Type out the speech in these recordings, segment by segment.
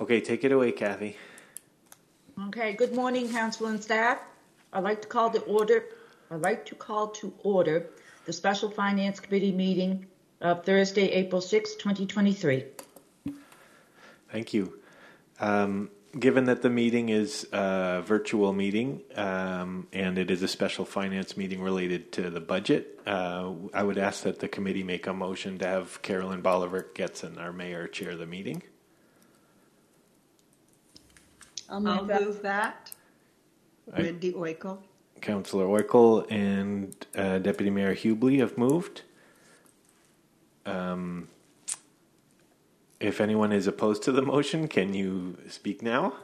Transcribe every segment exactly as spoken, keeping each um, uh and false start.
Okay, take it away, Kathy. Okay, good morning, council and staff. I'd like to call to order, I'd like to call to order the Special Finance Committee meeting of Thursday, April sixth, twenty twenty-three. Thank you. Um, given that the meeting is a virtual meeting um, and it is a special finance meeting related to the budget, uh, I would ask that the committee make a motion to have Carolyn Bolivar-Getson, our mayor, chair the meeting. I'll move I'll that. move that. Wendy Oikel. Councillor Oikel and uh, Deputy Mayor Hubley have moved. Um, if anyone is opposed to the motion, can you speak now?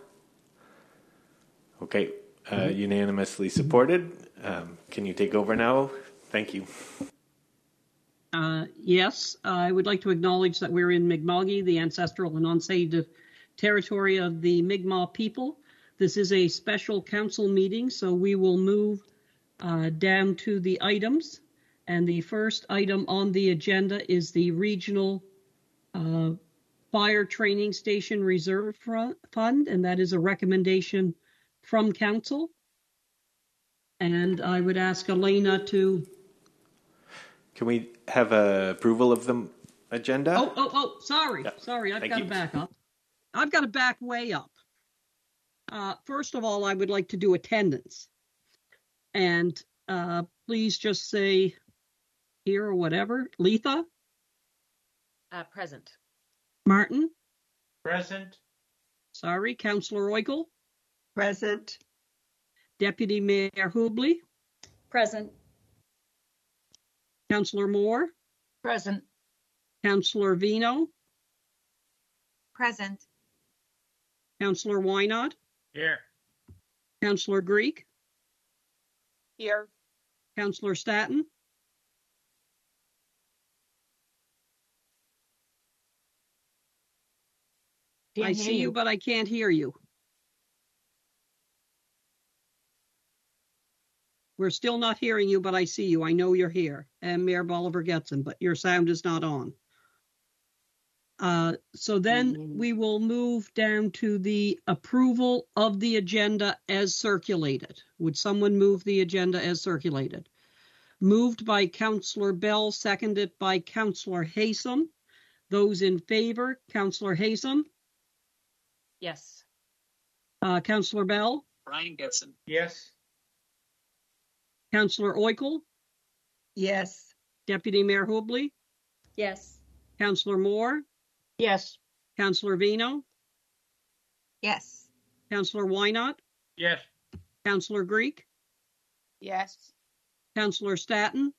Okay, uh, mm-hmm. Unanimously supported. Um, can you take over now? Thank you. Uh, yes, I would like to acknowledge that we're in Mi'kmaq, the ancestral and unceded territory of the Mi'kmaq people. This is a special council meeting, so we will move uh, down to the items. And the first item on the agenda is the Regional uh, Fire Training Station Reserve Fund, and that is a recommendation from council. And I would ask Elena to... Can we have a approval of the agenda? Oh, oh, oh, sorry, yeah. sorry, I've Thank got you. to back up. I've got to back way up. Uh, first of all, I would like to do attendance. And uh, please just say here or whatever. Letha? Uh, present. Martin? Present. Sorry. Councillor Oikel? Present. Deputy Mayor Hubley? Present. Councillor Moore? Present. Councillor Vino? Present. Councillor Wynot? Here. Councillor Greek? Here. Councillor Staton? Can't I hear see you. you, but I can't hear you. We're still not hearing you, but I see you. I know you're here. And Mayor Bolivar-Getson, but your sound is not on. Uh, so then mm-hmm. we will move down to the approval of the agenda as circulated. Would someone move the agenda as circulated? Moved by Councillor Bell, seconded by Councillor Haysom. Those in favor, Councillor Haysom? Yes. Uh, Councillor Bell? Brian Getson. Yes. Councillor Oikel? Yes. Deputy Mayor Hubley? Yes. Councillor Moore? Yes. Councillor Vino? Yes. Councillor Wynot? Yes. Councillor Greek? Yes. Councillor Staton?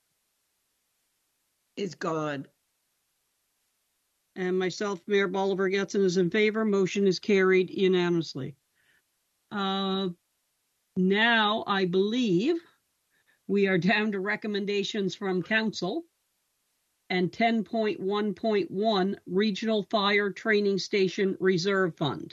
Is gone. And myself, Mayor Bolivar-Getson, is in favor. Motion is carried unanimously. Uh, now, I believe we are down to recommendations from council. And ten point one point one, Regional Fire Training Station Reserve Fund.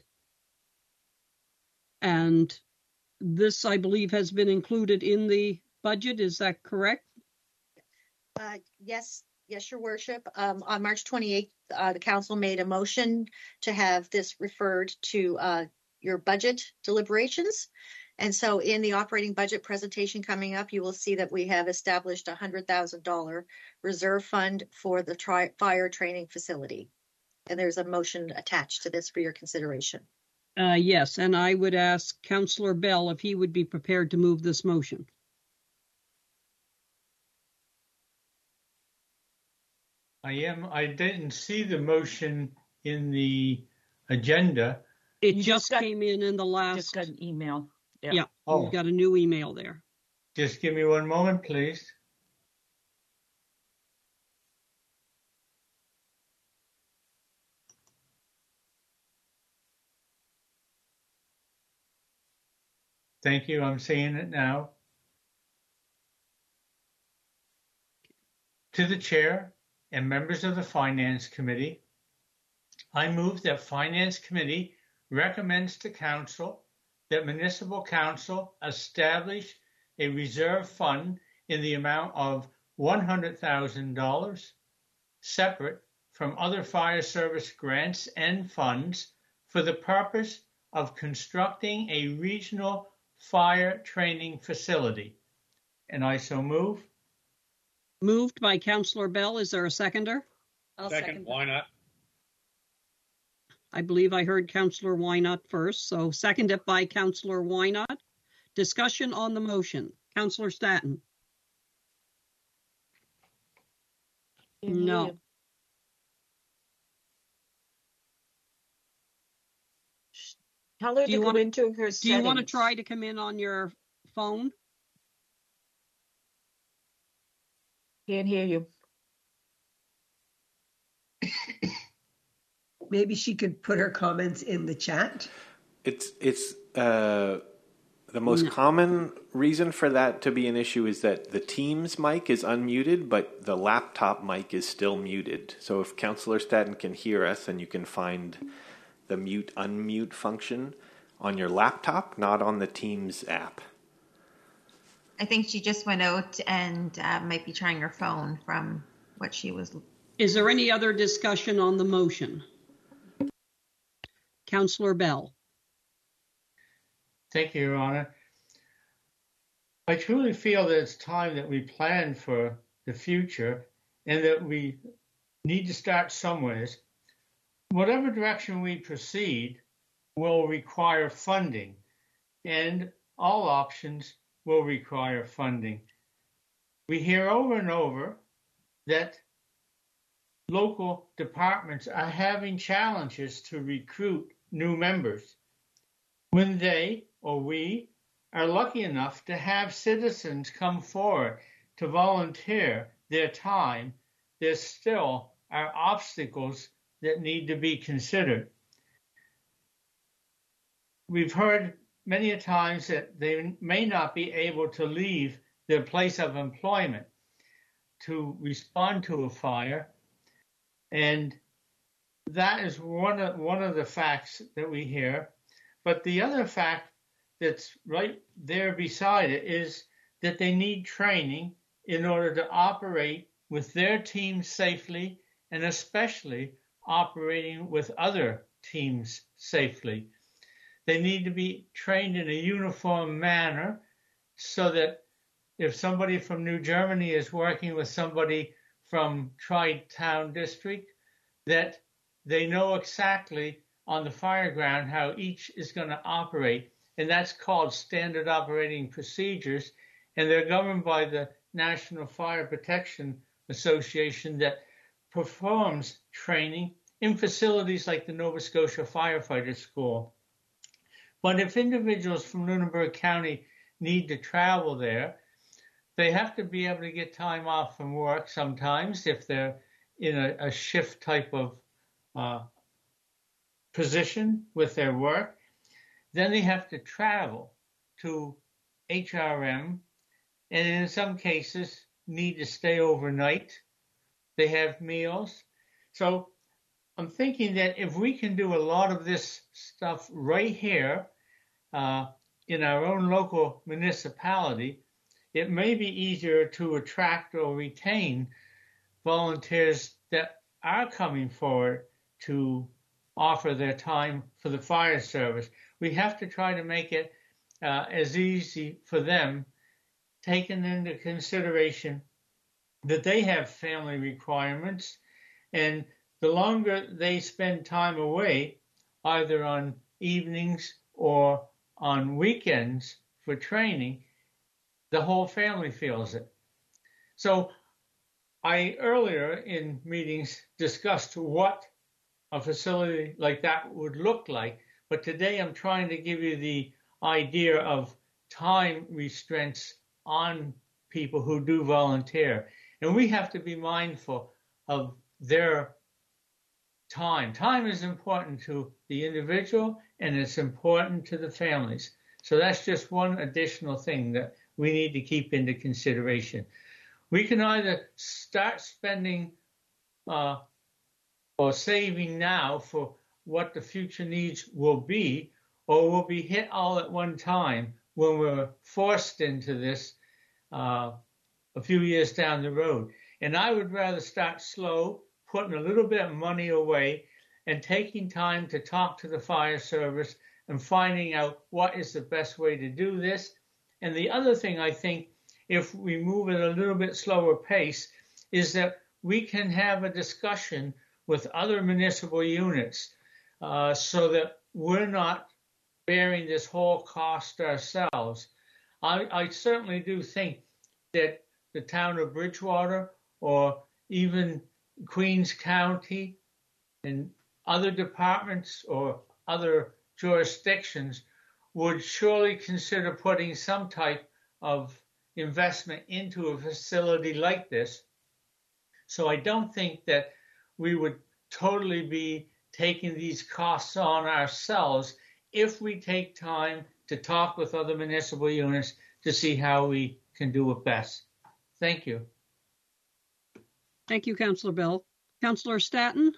And this, I believe, has been included in the budget. Is that correct? Uh, yes, yes, Your Worship. Um, on March twenty-eighth, uh, the council made a motion to have this referred to uh, your budget deliberations. And so in the operating budget presentation coming up, you will see that we have established a one hundred thousand dollars reserve fund for the tri- fire training facility. And there's a motion attached to this for your consideration. Uh, yes, and I would ask Councillor Bell if he would be prepared to move this motion. I am. I didn't see the motion in the agenda. It You just, just got, came in in the last. Just got an email. Yeah, yeah oh. We've got a new email there. Just give me one moment, please. Thank you. I'm seeing it now. To the chair and members of the Finance Committee, I move that Finance Committee recommends to Council that Municipal Council establish a reserve fund in the amount of one hundred thousand dollars, separate from other fire service grants and funds for the purpose of constructing a regional fire training facility. And I so move. Moved by Councillor Bell. Is there a seconder? I'll Second, second. why not? I believe I heard Councillor Wynot first, so seconded by Councillor Wynot. Discussion on the motion. Councillor Staton? No. Tell her Do to you go wanna- into her Do you want to settings. try to come in on your phone? Can't hear you. Maybe she could put her comments in the chat. It's it's uh, the most common reason for that to be an issue is that the Teams mic is unmuted, but the laptop mic is still muted. So if Councillor Staton can hear us, then you can find the mute unmute function on your laptop, not on the Teams app. I think she just went out and uh, might be trying her phone from what she was. Is there any other discussion on the motion? Councillor Bell? Thank you, Your Honor. I truly feel that it's time that we plan for the future and that we need to start somewhere. Whatever direction we proceed will require funding, and all options will require funding. We hear over and over that local departments are having challenges to recruit new members. When they or we are lucky enough to have citizens come forward to volunteer their time, there still are obstacles that need to be considered. We've heard many a times that they may not be able to leave their place of employment to respond to a fire, and that is one of, one of the facts that we hear. But the other fact that's right there beside it is that they need training in order to operate with their team safely, and especially operating with other teams safely. They need to be trained in a uniform manner so that if somebody from New Germany is working with somebody from Tri-Town District, that they know exactly on the fire ground how each is going to operate. And that's called standard operating procedures. And they're governed by the National Fire Protection Association that performs training in facilities like the Nova Scotia Firefighter School. But if individuals from Lunenburg County need to travel there, they have to be able to get time off from work sometimes if they're in a, a shift type of uh, position with their work. Then they have to travel to H R M, and in some cases need to stay overnight. They have meals. So I'm thinking that if we can do a lot of this stuff right here uh, in our own local municipality, it may be easier to attract or retain volunteers that are coming forward to offer their time for the fire service. We have to try to make it uh, as easy for them, taking into consideration that they have family requirements, and the longer they spend time away, either on evenings or on weekends for training, the whole family feels it. So I earlier in meetings discussed what a facility like that would look like, but today I'm trying to give you the idea of time restraints on people who do volunteer. And we have to be mindful of their time. Time is important to the individual, and it's important to the families. So that's just one additional thing that we need to keep into consideration. We can either start spending uh, or saving now for what the future needs will be, or we'll be hit all at one time when we're forced into this uh, a few years down the road. And I would rather start slow, putting a little bit of money away, and taking time to talk to the fire service and finding out what is the best way to do this. And the other thing I think, if we move at a little bit slower pace, is that we can have a discussion with other municipal units uh, so that we're not bearing this whole cost ourselves. I, I certainly do think that the town of Bridgewater or even Queens County and other departments or other jurisdictions would surely consider putting some type of investment into a facility like this. So I don't think that we would totally be taking these costs on ourselves if we take time to talk with other municipal units to see how we can do it best. Thank you. Thank you, Councillor Bell. Councillor Staton?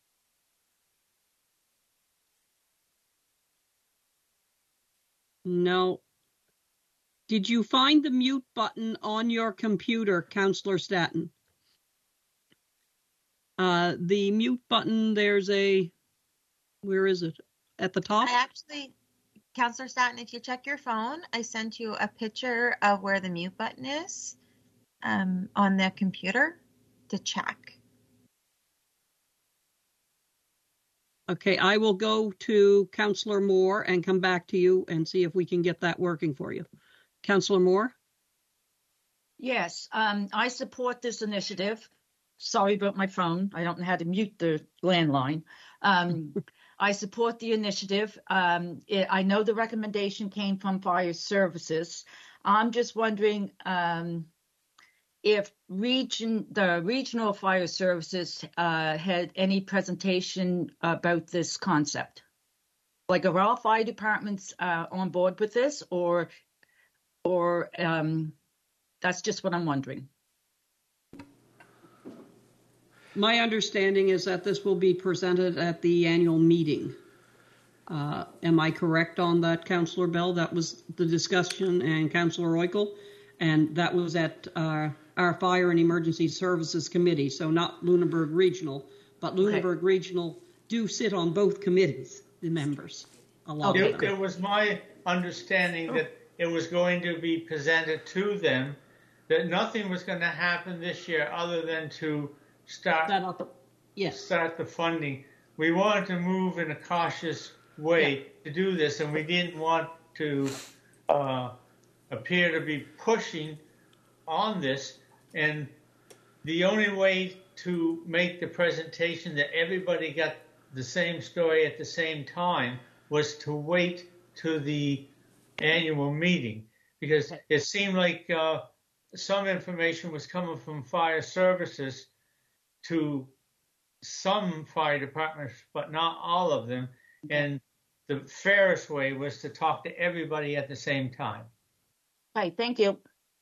No. Did you find the mute button on your computer, Councillor Staton? Uh, the mute button, there's a, where is it? At the top? I actually, Councillor Staton, if you check your phone, I sent you a picture of where the mute button is um, on the computer to check. Okay, I will go to Councillor Moore and come back to you and see if we can get that working for you. Councillor Moore? Yes, um, I support this initiative. Sorry about my phone. I don't know how to mute the landline. Um, I support the initiative. Um, it, I know the recommendation came from Fire Services. I'm just wondering um, if region, the regional fire services uh, had any presentation about this concept. Like, are all fire departments uh, on board with this, or, or um, that's just what I'm wondering. My understanding is that this will be presented at the annual meeting. Uh, am I correct on that, Councillor Bell? That was the discussion, and Councillor Roykel, and that was at uh, our Fire and Emergency Services Committee, so not Lunenburg Regional, but Lunenburg okay. Regional do sit on both committees, the members. A lot okay. of them. It was my understanding oh. that it was going to be presented to them, that nothing was going to happen this year other than to start the, yes. start the funding. We wanted to move in a cautious way yeah. to do this, and we didn't want to uh, appear to be pushing on this. And the only way to make the presentation that everybody got the same story at the same time was to wait to the annual meeting, because it seemed like uh, some information was coming from Fire Services to some fire departments, but not all of them. And the fairest way was to talk to everybody at the same time. Right, thank you.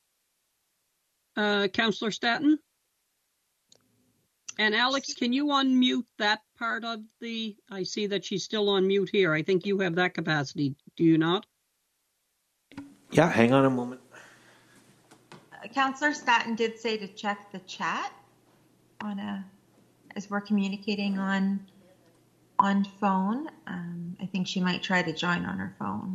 Uh, Councillor Staton? And Alex, can you unmute that part of the, I see that she's still on mute here. I think you have that capacity, do you not? Yeah, hang on a moment. Uh, Councillor Staton did say to check the chat on a, as we're communicating on on phone. Um, I think she might try to join on her phone.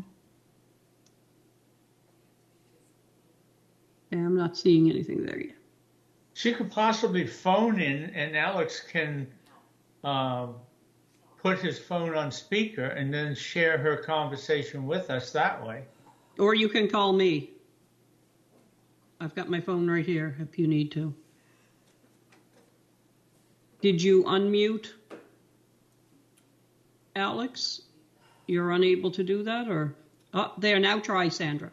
Yeah, I'm not seeing anything there yet. She could possibly phone in, and Alex can uh, put his phone on speaker and then share her conversation with us that way. Or you can call me. I've got my phone right here if you need to. Did you unmute, Alex? You're unable to do that, or? Oh, there, now try, Sandra.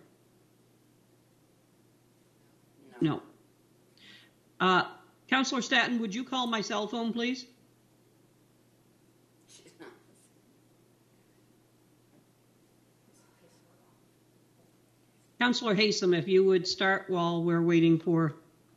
No. Uh, Councillor Staton, would you call my cell phone, please? Councillor Haysom, if you would start while we're waiting for...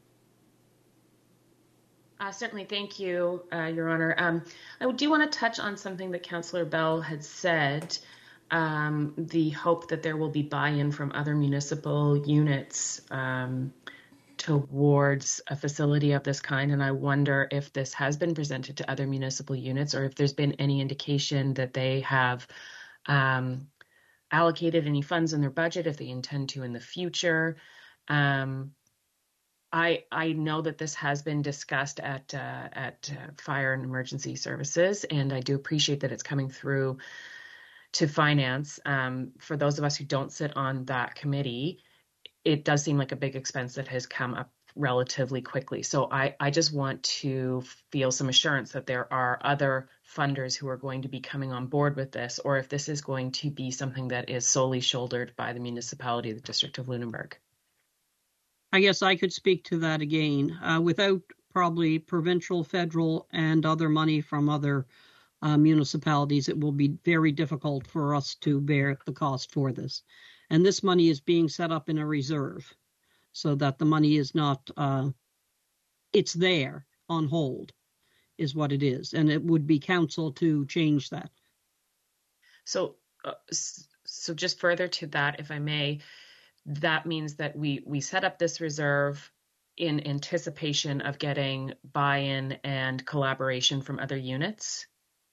Uh, certainly, thank you, uh, Your Honor. Um, I do want to touch on something that Councillor Bell had said, um, the hope that there will be buy-in from other municipal units um, towards a facility of this kind, and I wonder if this has been presented to other municipal units or if there's been any indication that they have um, allocated any funds in their budget, if they intend to in the future. Um, I I know that this has been discussed at uh, at uh, Fire and Emergency Services, and I do appreciate that it's coming through to finance. Um, for those of us who don't sit on that committee, it does seem like a big expense that has come up relatively quickly. So I, I just want to feel some assurance that there are other funders who are going to be coming on board with this, or if this is going to be something that is solely shouldered by the municipality of the District of Lunenburg. I guess I could speak to that again. Uh, without probably provincial, federal, and other money from other uh, municipalities, it will be very difficult for us to bear the cost for this. And this money is being set up in a reserve so that the money is not, uh, it's there on hold is what it is. And it would be council to change that. So, uh, so just further to that, if I may, that means that we, we set up this reserve in anticipation of getting buy-in and collaboration from other units.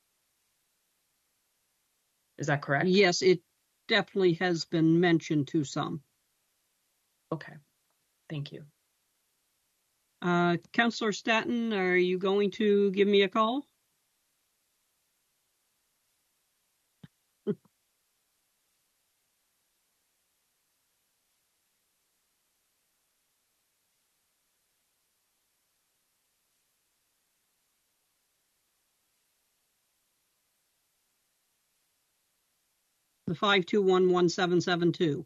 Is that correct? Yes, it definitely has been mentioned to some. Okay, thank you. Uh, Councillor Staton, are you going to give me a call? The five two one one seven seven two.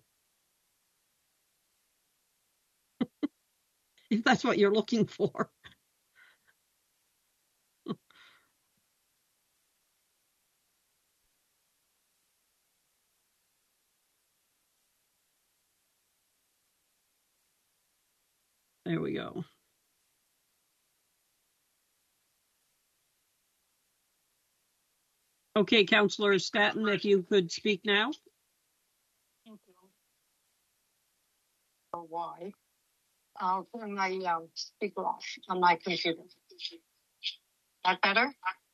If that's what you're looking for. There we go. Okay, Councillor Staton, if you could speak now. Thank you. Oh, why? I'll turn my um, speaker off on my computer. That better?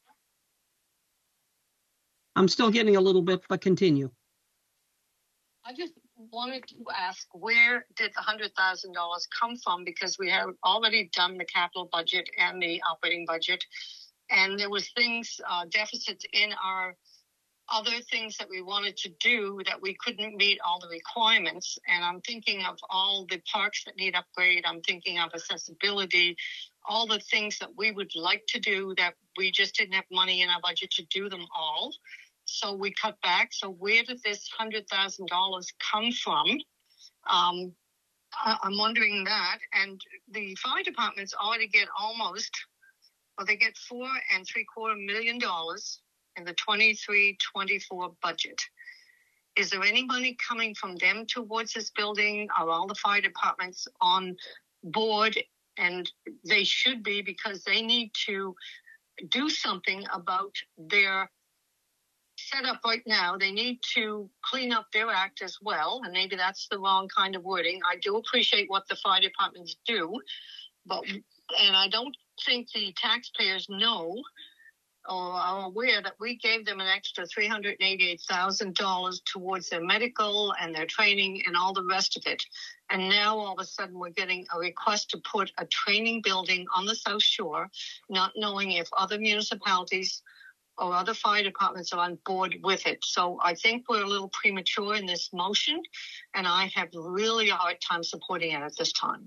I'm still getting a little bit, but continue. I just wanted to ask, where did the one hundred thousand dollars come from? Because we have already done the capital budget and the operating budget, and there was things, uh, deficits in our other things that we wanted to do that we couldn't meet all the requirements. And I'm thinking of all the parks that need upgrade. I'm thinking of accessibility, all the things that we would like to do that we just didn't have money in our budget to do them all. So we cut back. So where did this one hundred thousand dollars come from? Um, I- I'm wondering that. And the fire departments already get almost, well, they get four and three quarter million dollars in the twenty-three twenty-four budget. Is there any money coming from them towards this building? Are all the fire departments on board? And they should be, because they need to do something about their setup right now. They need to clean up their act as well. And maybe that's the wrong kind of wording. I do appreciate what the fire departments do, but, and I don't think the taxpayers know or are aware that we gave them an extra three hundred eighty-eight thousand dollars towards their medical and their training and all the rest of it. And now all of a sudden we're getting a request to put a training building on the South Shore, not knowing if other municipalities or other fire departments are on board with it. So I think we're a little premature in this motion, and I have really a hard time supporting it at this time.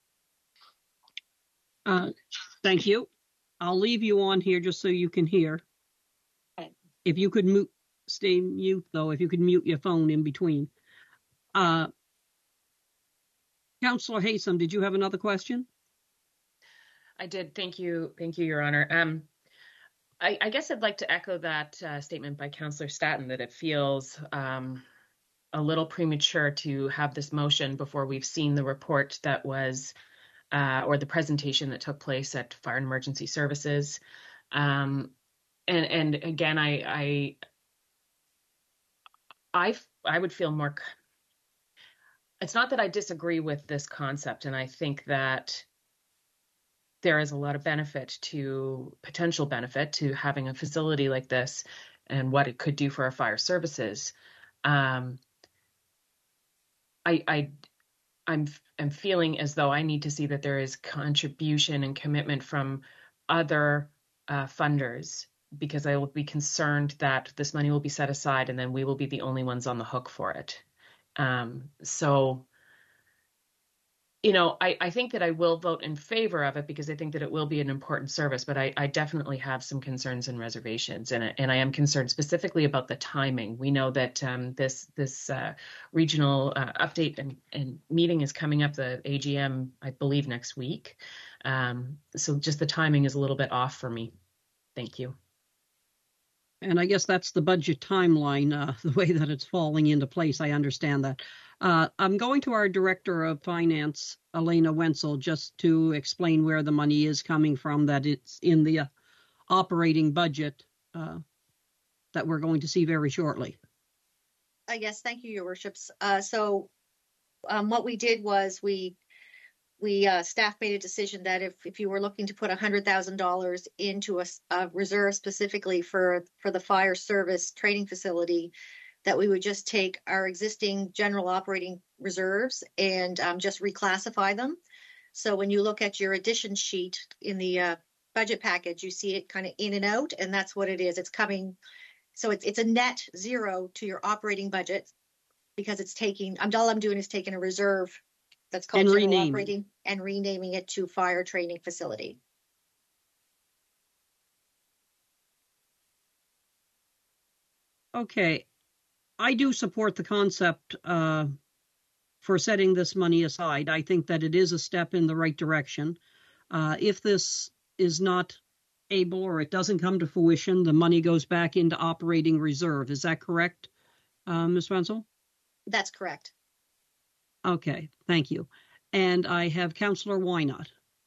Uh, thank you. I'll leave you on here just so you can hear. Okay. If you could mute, stay mute though, if you could mute your phone in between. Uh, Councillor Haysom, did you have another question? I did. Thank you. Thank you, Your Honor. Um, I, I guess I'd like to echo that uh, statement by Councillor Staton that it feels um, a little premature to have this motion before we've seen the report that was Uh, or the presentation that took place at Fire and Emergency Services. Um, and, and again, I, I, I, I would feel more, it's not that I disagree with this concept, and I think that there is a lot of benefit to potential benefit to having a facility like this and what it could do for our fire services. Um, I, I, I'm, I'm feeling as though I need to see that there is contribution and commitment from other uh, funders, because I will be concerned that this money will be set aside and then we will be the only ones on the hook for it. Um, so, you know, I, I think that I will vote in favor of it because I think that it will be an important service, but I, I definitely have some concerns and reservations, and, and I am concerned specifically about the timing. We know that um, this this uh, regional uh, update and, and meeting is coming up, the A G M, I believe, next week. Um, so just the timing is a little bit off for me. Thank you. And I guess that's the budget timeline, uh, the way that it's falling into place. I understand that. Uh, I'm going to our Director of Finance, Elena Wenzel, just to explain where the money is coming from, that it's in the uh, operating budget uh, that we're going to see very shortly. Uh, yes, thank you, Your Worships. Uh, so um, what we did was we we uh, staff made a decision that if, if you were looking to put one hundred thousand dollars into a, a reserve specifically for, for the fire service training facility, that we would just take our existing general operating reserves and um, just reclassify them. So when you look at your addition sheet in the uh, budget package, you see it kind of in and out, and that's what it is. It's coming. So it's it's a net zero to your operating budget because it's taking, I'm all I'm doing is taking a reserve that's called And general renaming. operating and renaming it to fire training facility. Okay. I do support the concept uh, for setting this money aside. I think that it is a step in the right direction. Uh, if this is not able or it doesn't come to fruition, the money goes back into operating reserve. Is that correct, uh, Miz Wenzel? That's correct. Okay, thank you. And I have Councillor Wynot.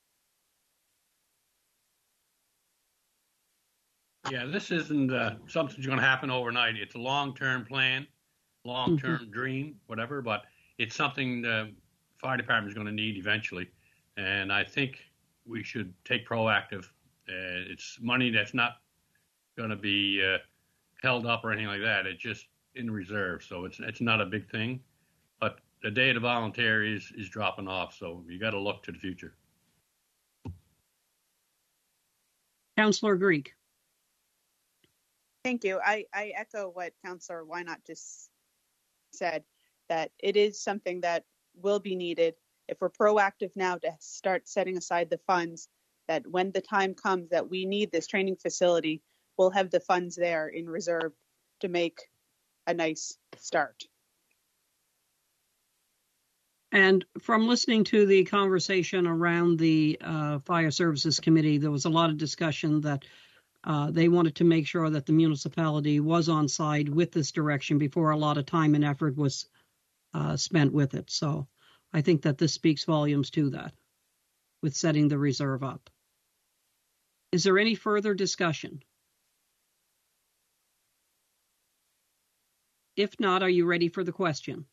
Yeah, this isn't uh, something that's going to happen overnight. It's a long-term plan, long-term Mm-hmm. dream, whatever, but it's something the fire department is going to need eventually. And I think we should take proactive. Uh, it's money that's not going to be uh, held up or anything like that. It's just in reserve, so it's it's not a big thing. But the data volunteer is, is dropping off, so you got to look to the future. Councillor Greek. Thank you. I, I echo what Councillor Wynot just said, that it is something that will be needed. If we're proactive now to start setting aside the funds, that when the time comes that we need this training facility, we'll have the funds there in reserve to make a nice start. And from listening to the conversation around the uh, Fire Services Committee, there was a lot of discussion that uh, they wanted to make sure that the municipality was on side with this direction before a lot of time and effort was uh, spent with it. So I think that this speaks volumes to that, with setting the reserve up. Is there any further discussion? If not, are you ready for the question?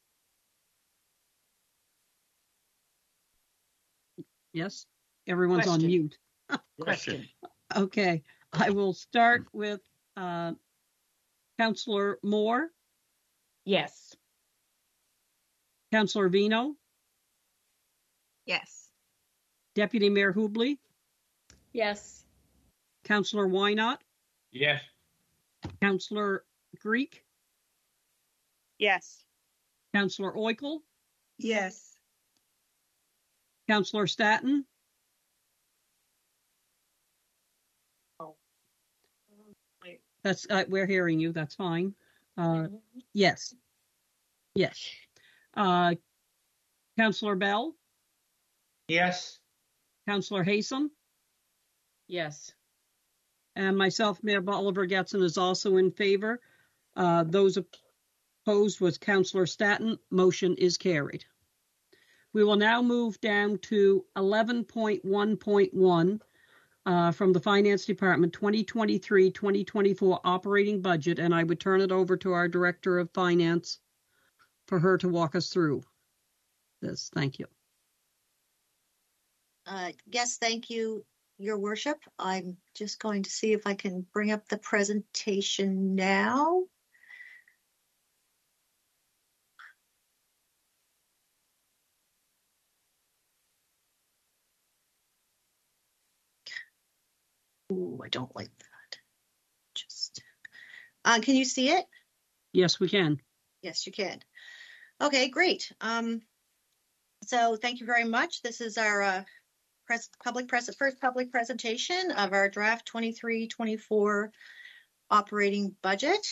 Yes, everyone's Question. on mute. Question. Okay, I will start with uh, Councillor Moore, Yes. Councillor Vino, Yes. Deputy Mayor Hubley, Yes. Councillor Wynot, Yes. Councillor Greek, Yes. Councillor Oikel, Yes. Councillor Staton, that's uh, we're hearing you. That's fine. Uh, yes, yes. Uh, Councillor Bell, Yes. Councillor Haysom, Yes. and myself, Mayor Oliver Getson, is also in favor. Uh, those opposed was Councillor Staton. Motion is carried. We will now move down to eleven point one point one uh, from the Finance Department, twenty twenty-three twenty twenty-four operating budget, and I would turn it over to our Director of Finance for her to walk us through. this. Thank you. Uh, yes, thank you, Your Worship. I'm just going to see if I can bring up the presentation now. Ooh, I don't like that. Just, uh, can you see it? Yes, we can. Yes, you can. Okay, great. Um, so thank you very much. This is our uh, press, public press, first public presentation of our draft twenty-three twenty-four operating budget.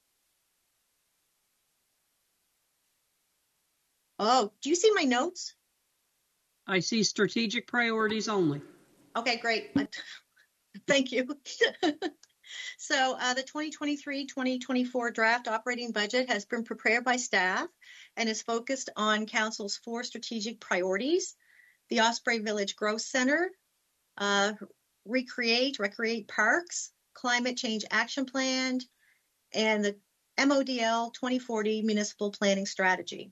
Oh, do you see my notes? I see strategic priorities only. Okay, great. Thank you. So uh, the twenty twenty-three twenty twenty-four draft operating budget has been prepared by staff and is focused on Council's four strategic priorities: the Osprey Village Growth Center, uh, Recreate, Recreate Parks, Climate Change Action Plan, and the M O D L twenty forty Municipal Planning Strategy.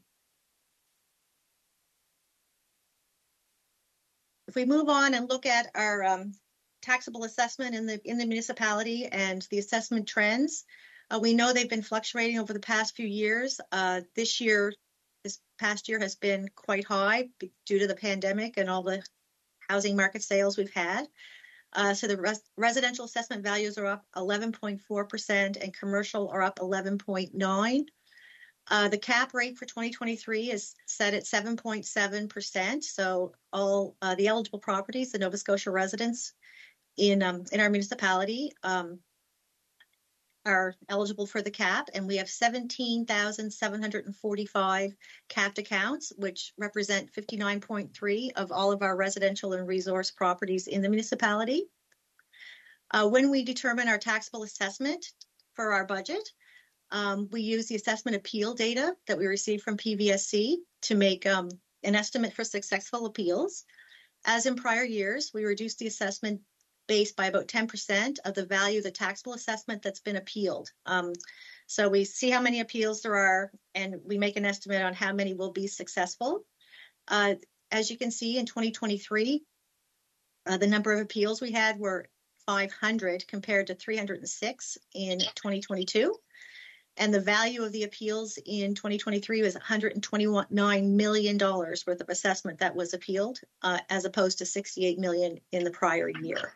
If we move on and look at our um, taxable assessment in the in the municipality and the assessment trends, uh, we know they've been fluctuating over the past few years. Uh, this year, this past year has been quite high due to the pandemic and all the housing market sales we've had. Uh, so the res residential assessment values are up eleven point four percent and commercial are up eleven point nine. Uh, the cap rate for twenty twenty-three is set at seven point seven percent. So all uh, the eligible properties, the Nova Scotia residents in um, in our municipality um, are eligible for the cap, and we have seventeen thousand seven hundred forty-five capped accounts, which represent fifty-nine point three of all of our residential and resource properties in the municipality. Uh, when we determine our taxable assessment for our budget, Um, we use the assessment appeal data that we receive from P V S C to make um, an estimate for successful appeals. As in prior years, we reduce the assessment base by about ten percent of the value of the taxable assessment that's been appealed. Um, so we see how many appeals there are, and we make an estimate on how many will be successful. Uh, as you can see, in twenty twenty-three, uh, the number of appeals we had were five hundred compared to three hundred six in twenty twenty-two. And the value of the appeals in twenty twenty-three was one hundred twenty-nine million dollars worth of assessment that was appealed, uh, as opposed to sixty-eight million dollars in the prior year.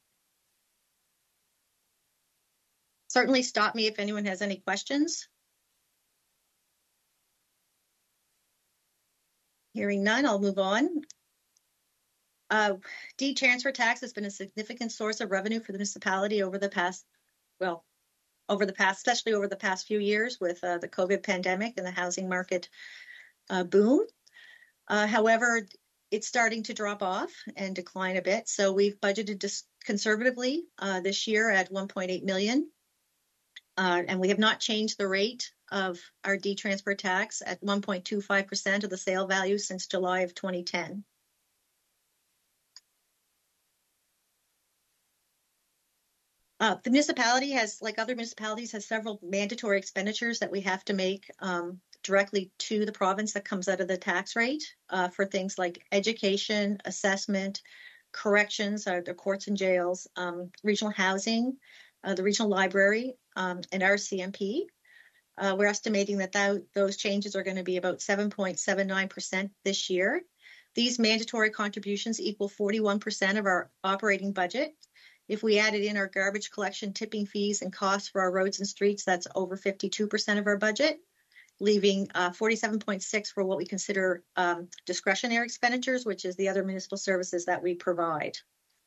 Certainly stop me if anyone has any questions. Hearing none, I'll move on. Uh, deed transfer tax has been a significant source of revenue for the municipality over the past, well, over the past, especially over the past few years with uh, the COVID pandemic and the housing market uh, boom. Uh, however, it's starting to drop off and decline a bit. So we've budgeted just conservatively uh, this year at one point eight million dollars. Uh, and we have not changed the rate of our deed-transfer tax at one point two five percent of the sale value since July of twenty ten. Uh, the municipality has, like other municipalities, has several mandatory expenditures that we have to make um, directly to the province that comes out of the tax rate uh, for things like education, assessment, corrections, uh, the courts and jails, um, regional housing, uh, the regional library, um, and R C M P. Uh, we're estimating that, that those changes are going to be about seven point seven nine percent this year. These mandatory contributions equal forty-one percent of our operating budget. If we added in our garbage collection, tipping fees, and costs for our roads and streets, that's over fifty-two percent of our budget, leaving uh, forty-seven point six for what we consider um, discretionary expenditures, which is the other municipal services that we provide.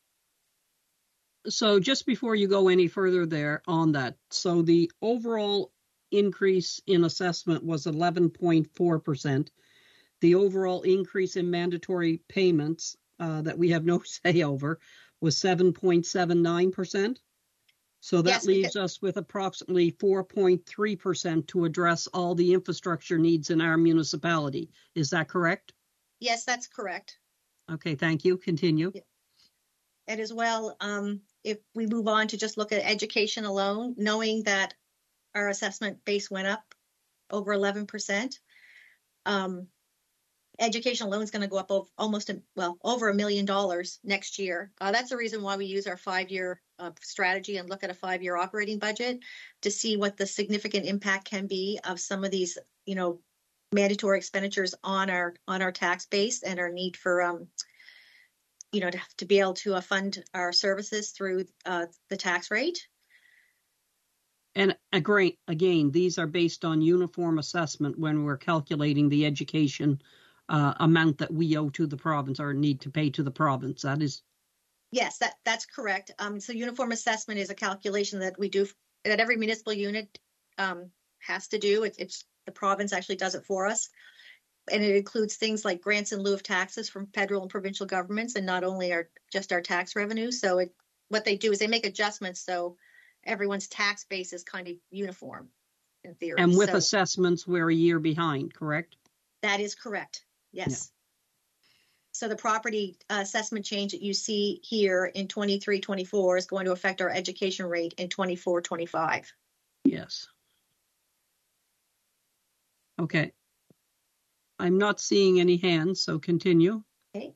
So just before you go any further there on that, so the overall increase in assessment was eleven point four percent. The overall increase in mandatory payments uh, that we have no say over was seven point seven nine percent. So that Yes, leaves because- us with approximately four point three percent to address all the infrastructure needs in our municipality. Is that correct? Yes, that's correct. Okay, thank you. Continue. And as well, um, if we move on to just look at education alone, knowing that our assessment base went up over eleven percent, um, education alone is going to go up over, almost a, well over a million dollars next year. Uh, that's the reason why we use our five-year uh, strategy and look at a five-year operating budget to see what the significant impact can be of some of these, you know, mandatory expenditures on our on our tax base and our need for, um, you know, to, to be able to uh, fund our services through uh, the tax rate. And agree, again, these are based on uniform assessment when we're calculating the education uh, amount that we owe to the province or need to pay to the province. That is. Yes, that, that's correct. Um, so uniform assessment is a calculation that we do that every municipal unit um, has to do. It, it's the province actually does it for us. And it includes things like grants in lieu of taxes from federal and provincial governments, and not only our just our tax revenue. So it, what they do is they make adjustments so everyone's tax base is kind of uniform in theory. And with so, assessments, we're a year behind, correct? That is correct. Yes. Yeah. So the property uh, assessment change that you see here in twenty-three twenty-four is going to affect our education rate in twenty-four twenty-five. Yes. Okay. I'm not seeing any hands, so continue. Okay.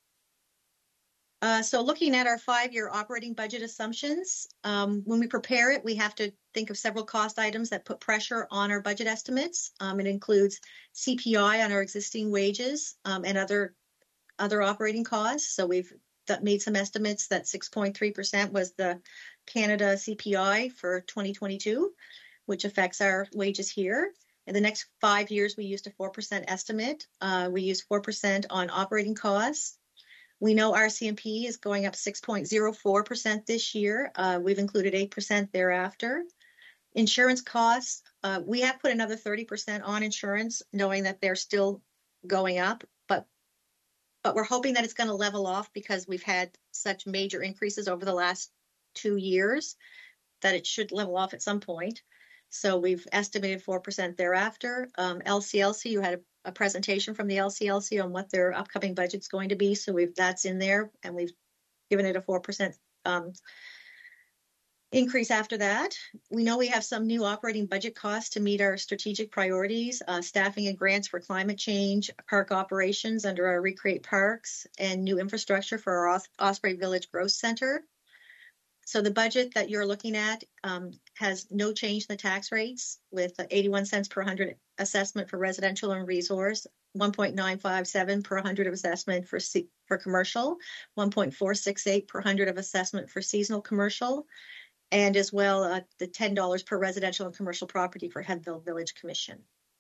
Uh, so looking at our five-year operating budget assumptions, um, when we prepare it, we have to think of several cost items that put pressure on our budget estimates. Um, it includes C P I on our existing wages um, and other other operating costs. So we've made some estimates that six point three percent was the Canada C P I for twenty twenty-two, which affects our wages here. In the next five years, we used a four percent estimate. Uh, we use four percent on operating costs. We know R C M P is going up six point zero four percent this year. Uh, we've included eight percent thereafter. Insurance costs, uh, we have put another thirty percent on insurance, knowing that they're still going up, but but we're hoping that it's going to level off because we've had such major increases over the last two years that it should level off at some point. So we've estimated four percent thereafter. Um, L C L C, you had a, a presentation from the L C L C on what their upcoming budget's going to be. So we've that's in there, and we've given it a four percent um, increase after that. We know we have some new operating budget costs to meet our strategic priorities, uh, staffing and grants for climate change, park operations under our Recreate Parks, and new infrastructure for our Os- Osprey Village Growth Center. So the budget that you're looking at um, has no change in the tax rates, with eighty-one cents per hundred assessment for residential and resource, one point nine five seven per hundred of assessment for C- for commercial, one point four six eight per hundred of assessment for seasonal commercial, and as well uh, the ten dollars per residential and commercial property for Headville Village Commission.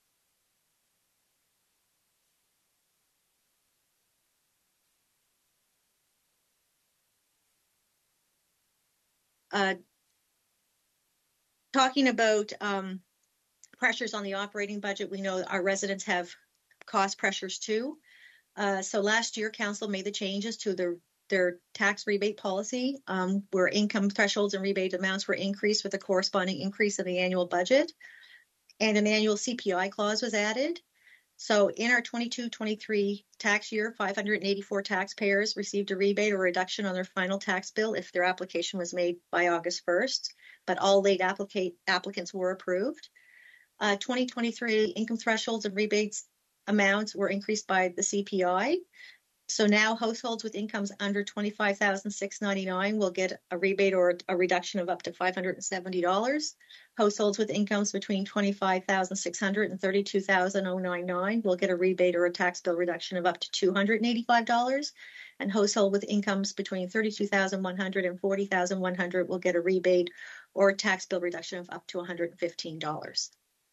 Uh, talking about um, pressures on the operating budget, we know our residents have cost pressures too. Uh, so last year, council made the changes to their, their tax rebate policy, um, where income thresholds and rebate amounts were increased with a corresponding increase in the annual budget. And an annual C P I clause was added. So in our twenty-two twenty-three tax year, five hundred eighty-four taxpayers received a rebate or reduction on their final tax bill if their application was made by August first, but all late applicate, applicants were approved. Uh, twenty twenty-three income thresholds and rebates amounts were increased by the C P I. So now households with incomes under twenty-five thousand six hundred ninety-nine dollars will get a rebate or a reduction of up to five hundred seventy dollars. Households with incomes between twenty-five thousand six hundred dollars and thirty-two thousand ninety-nine dollars will get a rebate or a tax bill reduction of up to two hundred eighty-five dollars. And household with incomes between thirty-two thousand one hundred dollars and forty thousand one hundred dollars will get a rebate or a tax bill reduction of up to one hundred fifteen dollars.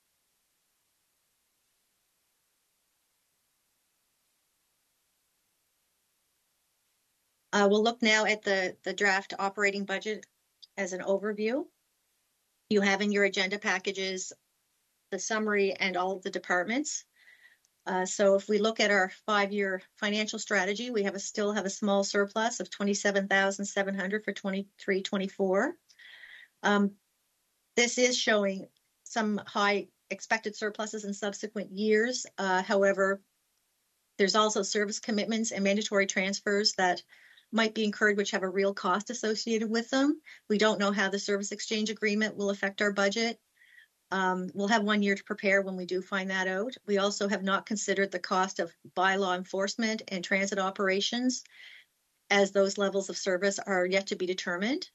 Uh, we'll look now at the, the draft operating budget as an overview. You have in your agenda packages the summary and all of the departments. Uh, so if we look at our five-year financial strategy, we have a, still have a small surplus of twenty-seven thousand seven hundred dollars for twenty-three twenty-four. Um, this is showing some high expected surpluses in subsequent years. Uh, however, there's also service commitments and mandatory transfers that might be incurred, which have a real cost associated with them. We don't know how the service exchange agreement will affect our budget. Um, we'll have one year to prepare when we do find that out. We also have not considered the cost of bylaw enforcement and transit operations, as those levels of service are yet to be determined.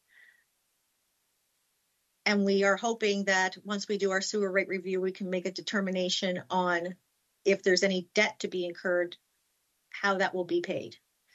And we are hoping that once we do our sewer rate review, we can make a determination on if there's any debt to be incurred, how that will be paid.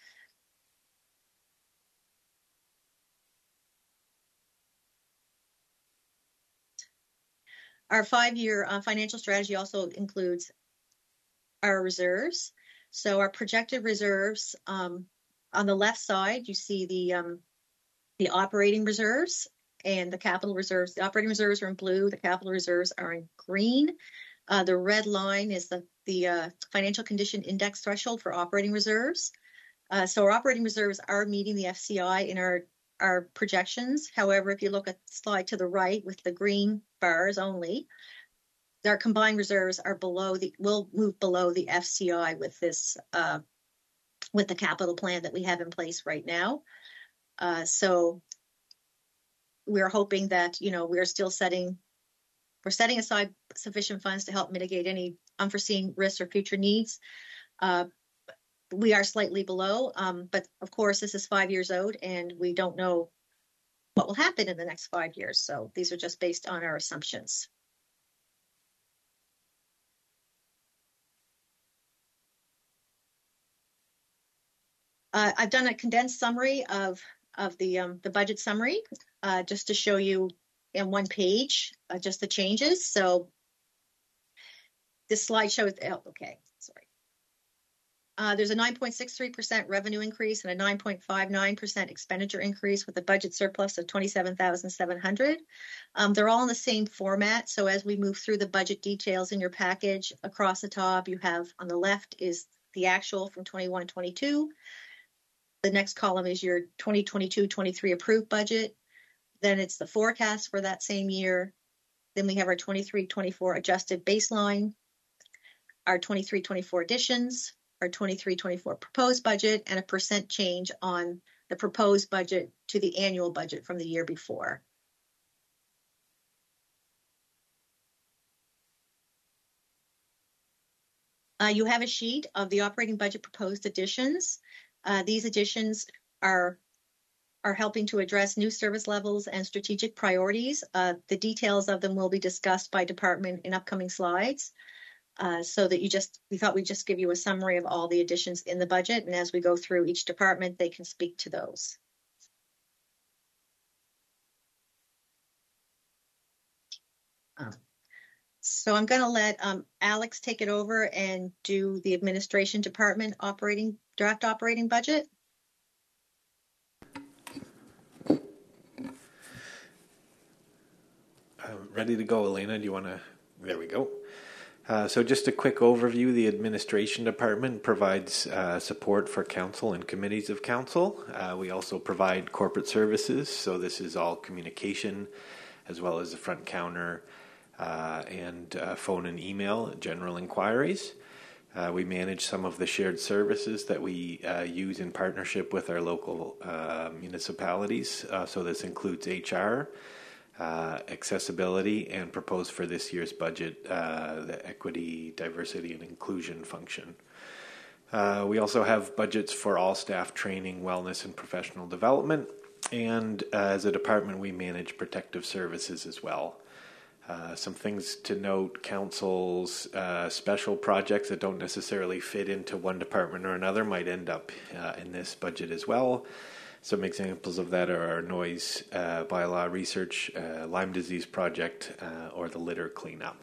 Our five-year uh, financial strategy also includes our reserves. So our projected reserves, um, on the left side, you see the um, the operating reserves and the capital reserves. The operating reserves are in blue. The capital reserves are in green. Uh, the red line is the, the uh, financial condition index threshold for operating reserves. Uh, so our operating reserves are meeting the F C I in our our projections. However, if you look at the slide to the right with the green bars only, our combined reserves are below the, will move below the F C I with this, uh, with the capital plan that we have in place right now. Uh, so we're hoping that, you know, we're still setting, we're setting aside sufficient funds to help mitigate any unforeseen risks or future needs. Uh, we are slightly below, um, but of course this is five years out and we don't know what will happen in the next five years. So these are just based on our assumptions. Uh, I've done a condensed summary of, of the, um, the budget summary, uh, just to show you in one page, uh, just the changes. So this slide shows, oh, okay, sorry. Uh, there's a nine point six three percent revenue increase and a nine point five nine percent expenditure increase with a budget surplus of twenty-seven thousand seven hundred. Um, they're all in the same format. So as we move through the budget details in your package, across the top, you have on the left is the actual from twenty-one twenty-two. The next column is your twenty twenty-two twenty-three approved budget. Then it's the forecast for that same year. Then we have our twenty-three twenty-four adjusted baseline, our twenty-three twenty-four additions, our twenty-three twenty-four proposed budget, and a percent change on the proposed budget to the annual budget from the year before. Uh, you have a sheet of the operating budget proposed additions. Uh, these additions are, are helping to address new service levels and strategic priorities. Uh, the details of them will be discussed by department in upcoming slides. Uh, so that you just, we thought we'd just give you a summary of all the additions in the budget. And as we go through each department, they can speak to those. Um, so I'm going to let um, Alex take it over and do the administration department operating draft operating budget. I'm ready to go, Elena. Do you want to? There we go. Uh, so just a quick overview, the administration department provides uh, support for council and committees of council. Uh, we also provide corporate services, so this is all communication as well as the front counter uh, and uh, phone and email, general inquiries. Uh, we manage some of the shared services that we uh, use in partnership with our local uh, municipalities, uh, so this includes H R, Uh, accessibility, and proposed for this year's budget, uh, the equity, diversity, and inclusion function. Uh, we also have budgets for all staff training, wellness, and professional development. And uh, as a department, we manage protective services as well. Uh, some things to note: council's uh, special projects that don't necessarily fit into one department or another might end up uh, in this budget as well. Some examples of that are our noise uh, bylaw research, uh, Lyme disease project, uh, or the litter cleanup.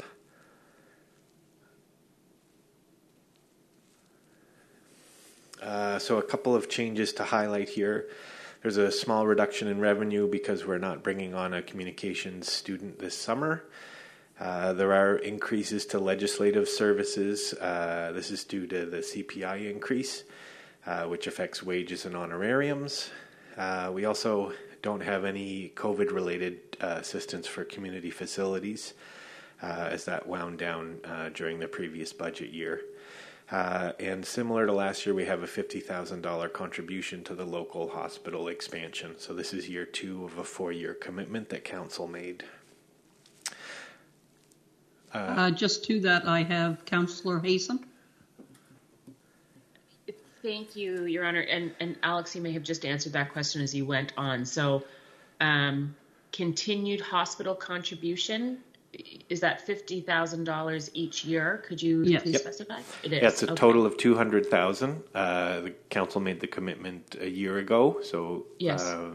Uh, so a couple of changes to highlight here. There's a small reduction in revenue because we're not bringing on a communications student this summer. Uh, there are increases to legislative services. Uh, this is due to the C P I increase, uh, which affects wages and honorariums. Uh, we also don't have any COVID-related uh, assistance for community facilities, uh, as that wound down uh, during the previous budget year. Uh, and similar to last year, we have a fifty thousand dollars contribution to the local hospital expansion. So this is year two of a four-year commitment that council made. Uh, just to that, I have Councillor Haysom. Thank you, Your Honor. And, and Alex, you may have just answered that question as you went on. So um, continued hospital contribution, is that fifty thousand dollars each year? Could you yes. please yep. specify? It is. Yeah, it's a okay. total of two hundred thousand dollars. Uh, the council made the commitment a year ago. So yes. Uh,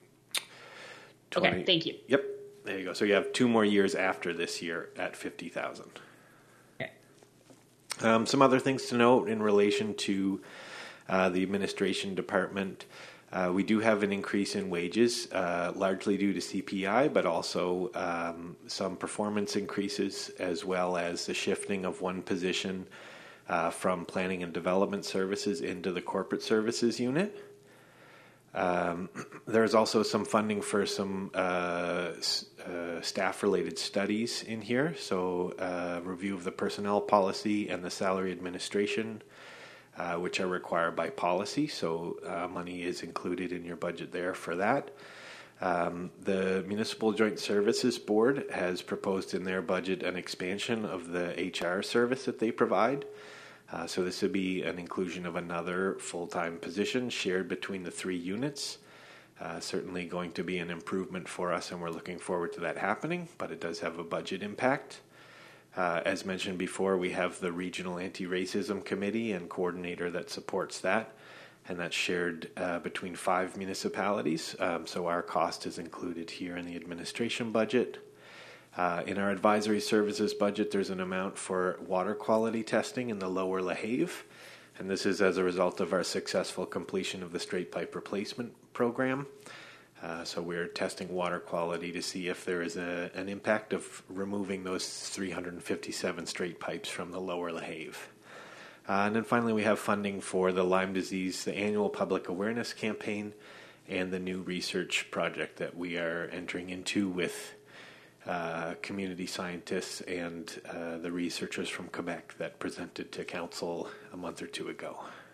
twenty, okay, thank you. Yep, there you go. So you have two more years after this year at fifty thousand dollars. Okay. Um, some other things to note in relation to uh, the administration department. Uh, we do have an increase in wages, uh, largely due to C P I, but also um, some performance increases, as well as the shifting of one position uh, from planning and development services into the corporate services unit. Um, there's also some funding for some uh, uh, staff-related studies in here, so uh, review of the personnel policy and the salary administration, Uh, which are required by policy, so uh, money is included in your budget there for that. Um, the Municipal Joint Services Board has proposed in their budget an expansion of the H R service that they provide. Uh, so this would be an inclusion of another full-time position shared between the three units. Uh, certainly going to be an improvement for us, and we're looking forward to that happening, but it does have a budget impact. Uh, as mentioned before, we have the Regional Anti-Racism Committee and coordinator that supports that, and that's shared uh, between five municipalities. Um, so our cost is included here in the administration budget. Uh, in our advisory services budget, there's an amount for water quality testing in the Lower LaHave, and this is as a result of our successful completion of the straight pipe replacement program. Uh, so we're testing water quality to see if there is a, an impact of removing those three hundred fifty-seven straight pipes from the Lower LaHave. Uh, and then finally, we have funding for the Lyme disease, the annual public awareness campaign, and the new research project that we are entering into with uh, community scientists and uh, the researchers from Quebec that presented to council a month or two ago.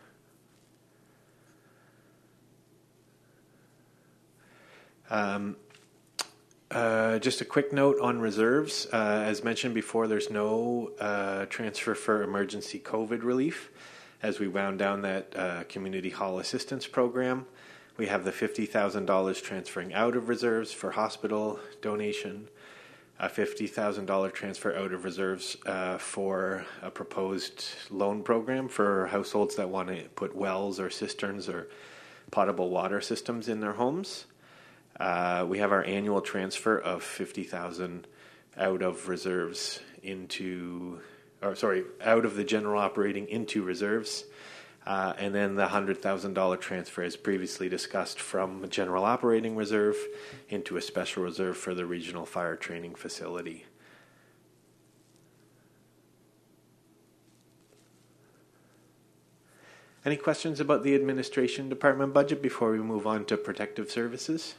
Um, uh, just a quick note on reserves. Uh, as mentioned before, there's no uh, transfer for emergency COVID relief. As we wound down that uh, community hall assistance program, we have the fifty thousand dollars transferring out of reserves for hospital donation, a fifty thousand dollars transfer out of reserves uh, for a proposed loan program for households that want to put wells or cisterns or potable water systems in their homes. Uh, we have our annual transfer of fifty thousand dollars out of reserves into, or sorry, out of the general operating into reserves, uh, and then the one hundred thousand dollars transfer, as previously discussed, from the general operating reserve into a special reserve for the regional fire training facility. Any questions about the administration department budget before we move on to protective services?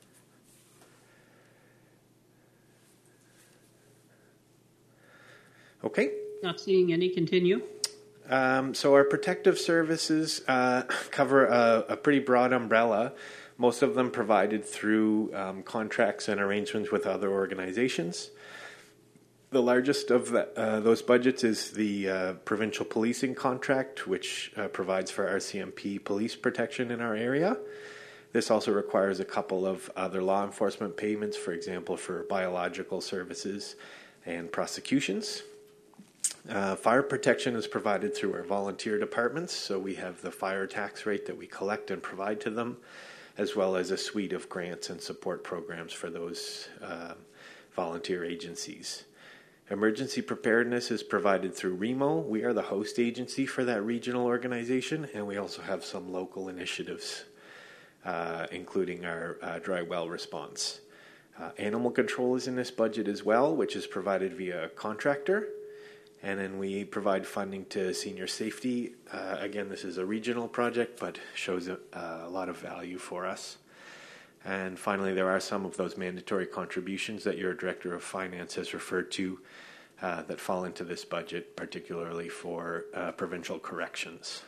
Okay. Not seeing any. Continue. Um, so our protective services uh, cover a, a pretty broad umbrella, most of them provided through um, contracts and arrangements with other organizations. The largest of the, uh, those budgets is the uh, provincial policing contract, which uh, provides for R C M P police protection in our area. This also requires a couple of other law enforcement payments, for example, for biological services and prosecutions. Uh, fire protection is provided through our volunteer departments, so we have the fire tax rate that we collect and provide to them, as well as a suite of grants and support programs for those uh, volunteer agencies. Emergency preparedness is provided through R E M O. We are the host agency for that regional organization, and we also have some local initiatives, uh, including our uh, dry well response. Uh, animal control is in this budget as well, which is provided via a contractor. And then we provide funding to senior safety. Uh, again, this is a regional project, but shows a, a lot of value for us. And finally, there are some of those mandatory contributions that your Director of Finance has referred to uh, that fall into this budget, particularly for uh, provincial corrections.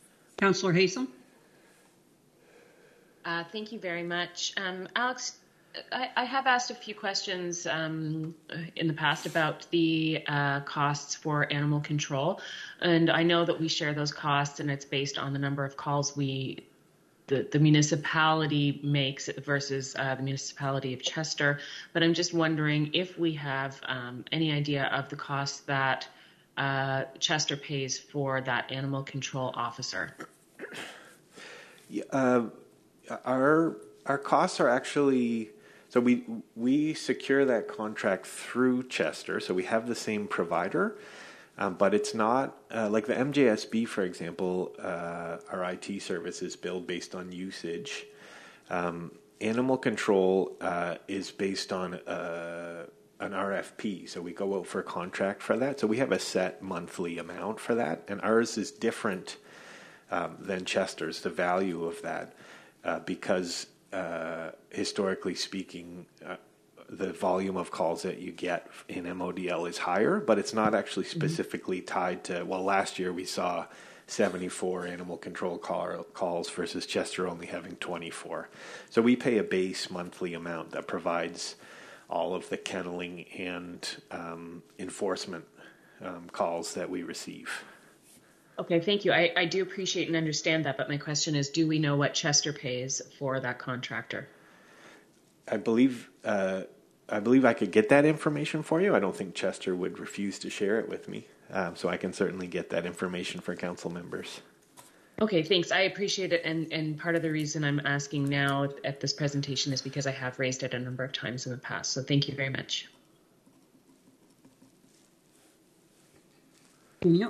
Councillor Haysom. Uh, thank you very much. Um, Alex, I, I have asked a few questions um, in the past about the uh, costs for animal control, and I know that we share those costs, and it's based on the number of calls we, the, the municipality makes versus uh, the municipality of Chester. But I'm just wondering if we have um, any idea of the cost that uh, Chester pays for that animal control officer. Yeah, uh, our our costs are actually. So we we secure that contract through Chester, so we have the same provider, um, but it's not uh, like the M J S B, for example. Uh, our I T service is billed based on usage. Um, animal control uh, is based on uh, an R F P, so we go out for a contract for that. So we have a set monthly amount for that, and ours is different um, than Chester's. The value of that uh, because. Uh, historically speaking, uh, the volume of calls that you get in M O D L is higher, but it's not actually specifically mm-hmm. tied to, well, last year we saw seventy-four animal control call, calls versus Chester only having twenty-four. So we pay a base monthly amount that provides all of the kenneling and um, enforcement um, calls that we receive. Okay, thank you. I, I do appreciate and understand that, but my question is, do we know what Chester pays for that contractor? I believe uh, I believe I could get that information for you. I don't think Chester would refuse to share it with me, um, so I can certainly get that information for council members. Okay, thanks. I appreciate it, and, and part of the reason I'm asking now at this presentation is because I have raised it a number of times in the past, so thank you very much. Yep.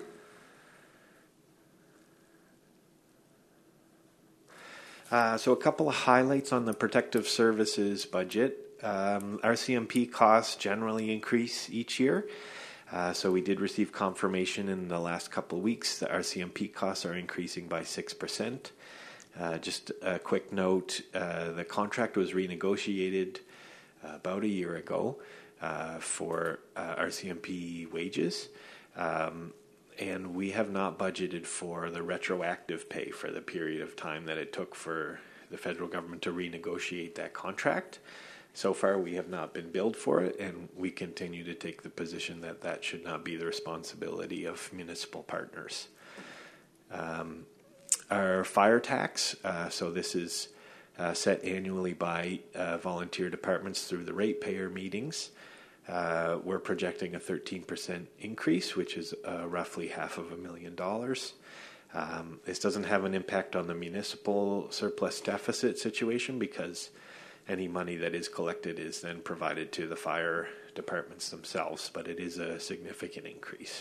Uh, so a couple of highlights on the protective services budget. Um, R C M P costs generally increase each year. Uh, so we did receive confirmation in the last couple of weeks that R C M P costs are increasing by six percent. Uh, just a quick note, uh, the contract was renegotiated uh, about a year ago uh, for uh, R C M P wages. Um, And we have not budgeted for the retroactive pay for the period of time that it took for the federal government to renegotiate that contract. So far, we have not been billed for it, and we continue to take the position that that should not be the responsibility of municipal partners. Um, our fire tax, uh, so this is uh, set annually by uh, volunteer departments through the ratepayer meetings. Uh, we're projecting a thirteen percent increase, which is uh, roughly half of a million dollars. Um, this doesn't have an impact on the municipal surplus deficit situation because any money that is collected is then provided to the fire departments themselves, but it is a significant increase.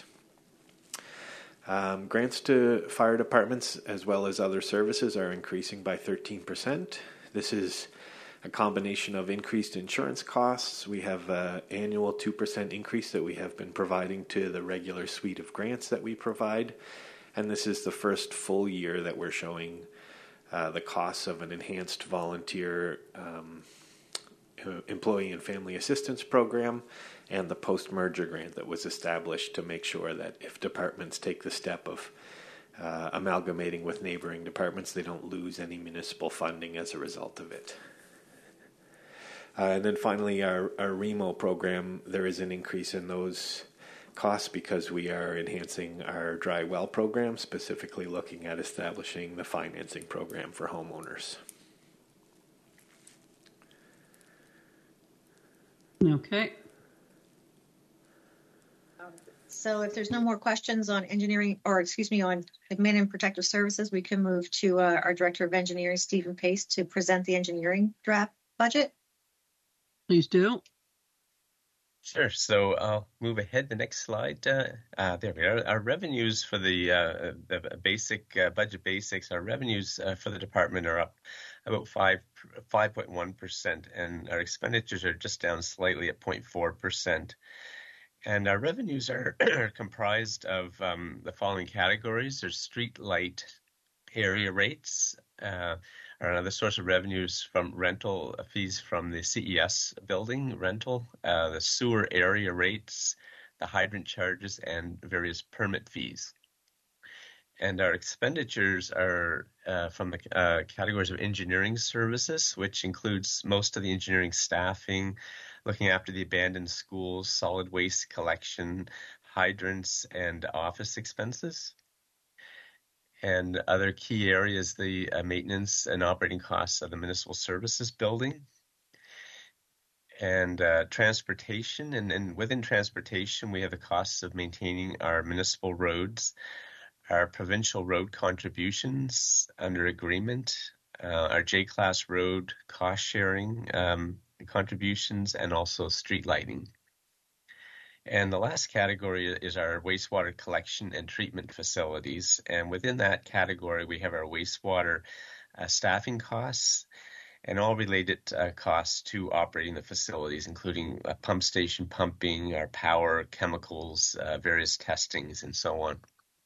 Um, grants to fire departments as well as other services are increasing by thirteen percent. This is a combination of increased insurance costs. We have an annual two percent increase that we have been providing to the regular suite of grants that we provide. And this is the first full year that we're showing uh, the costs of an enhanced volunteer um, employee and family assistance program and the post-merger grant that was established to make sure that if departments take the step of uh, amalgamating with neighboring departments, they don't lose any municipal funding as a result of it. Uh, and then finally, our, our R E M O program, there is an increase in those costs because we are enhancing our dry well program, specifically looking at establishing the financing program for homeowners. Okay. So if there's no more questions on engineering, or excuse me, on admin and protective services, we can move to uh, our Director of Engineering, Stephen Pace, to present the engineering draft budget. Please do. Sure. So I'll move ahead. The next slide. Uh, uh, there we are. Our revenues for the, uh, the basic uh, budget basics, our revenues uh, for the department are up about five, five point one percent, and our expenditures are just down slightly at zero point four percent. And our revenues are comprised of um, the following categories. There's street light area rates, uh, are another source of revenues from rental fees from the C E S building rental, uh, the sewer area rates, the hydrant charges, and various permit fees. And our expenditures are uh, from the uh, categories of engineering services, which includes most of the engineering staffing, looking after the abandoned schools, solid waste collection, hydrants, and office expenses. And other key areas, the uh, maintenance and operating costs of the municipal services building. And uh, transportation, and, and within transportation, we have the costs of maintaining our municipal roads, our provincial road contributions under agreement, uh, our J-class road cost sharing um, contributions, and also street lighting. And the last category is our wastewater collection and treatment facilities. And within that category, we have our wastewater uh, staffing costs and all related uh, costs to operating the facilities, including uh, pump station pumping, our power, chemicals, uh, various testings, and so on.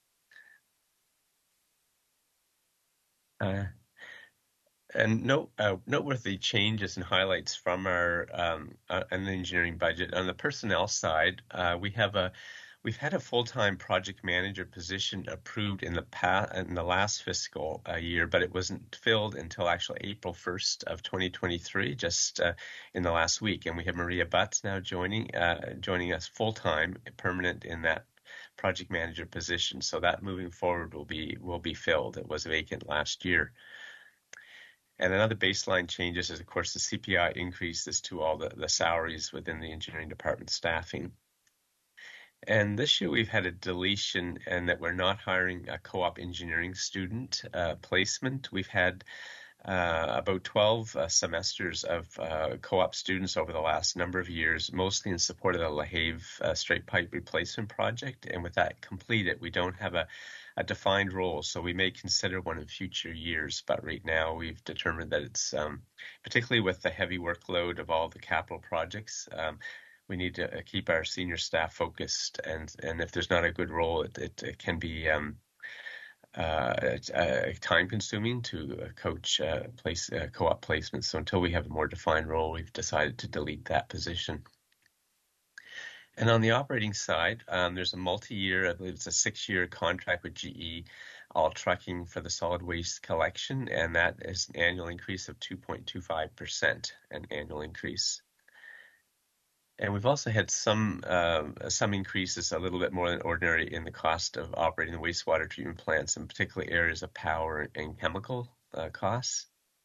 Uh, and note, uh, noteworthy changes and highlights from our um, uh, an engineering budget. On the personnel side, uh, we have a we've had a full-time project manager position approved in the past in the last fiscal uh, year, but it wasn't filled until actually April first of twenty twenty-three, just uh, in the last week. And we have Maria Butts now joining uh, joining us full-time, permanent in that project manager position. So that moving forward will be will be filled. It was vacant last year. And another baseline changes is, of course, the C P I increases to all the, the salaries within the engineering department staffing. And this year we've had a deletion, and that we're not hiring a co-op engineering student uh, placement. We've had uh, about twelve uh, semesters of uh, co-op students over the last number of years, mostly in support of the LaHave uh, straight pipe replacement project. And with that completed, we don't have a, a defined role, so we may consider one in future years. But right now we've determined that it's, um, particularly with the heavy workload of all the capital projects, um, we need to keep our senior staff focused. And, and if there's not a good role, it, it, it can be um, Uh, uh, time-consuming to uh, coach uh, place uh, co-op placements. So until we have a more defined role, we've decided to delete that position. And on the operating side, um, there's a multi-year, I believe it's a six-year contract with G E All Trucking for the solid waste collection, and that is an annual increase of two point two five percent, an annual increase. And we've also had some uh, some increases, a little bit more than ordinary, in the cost of operating the wastewater treatment plants, in particular areas of power and chemical uh, costs.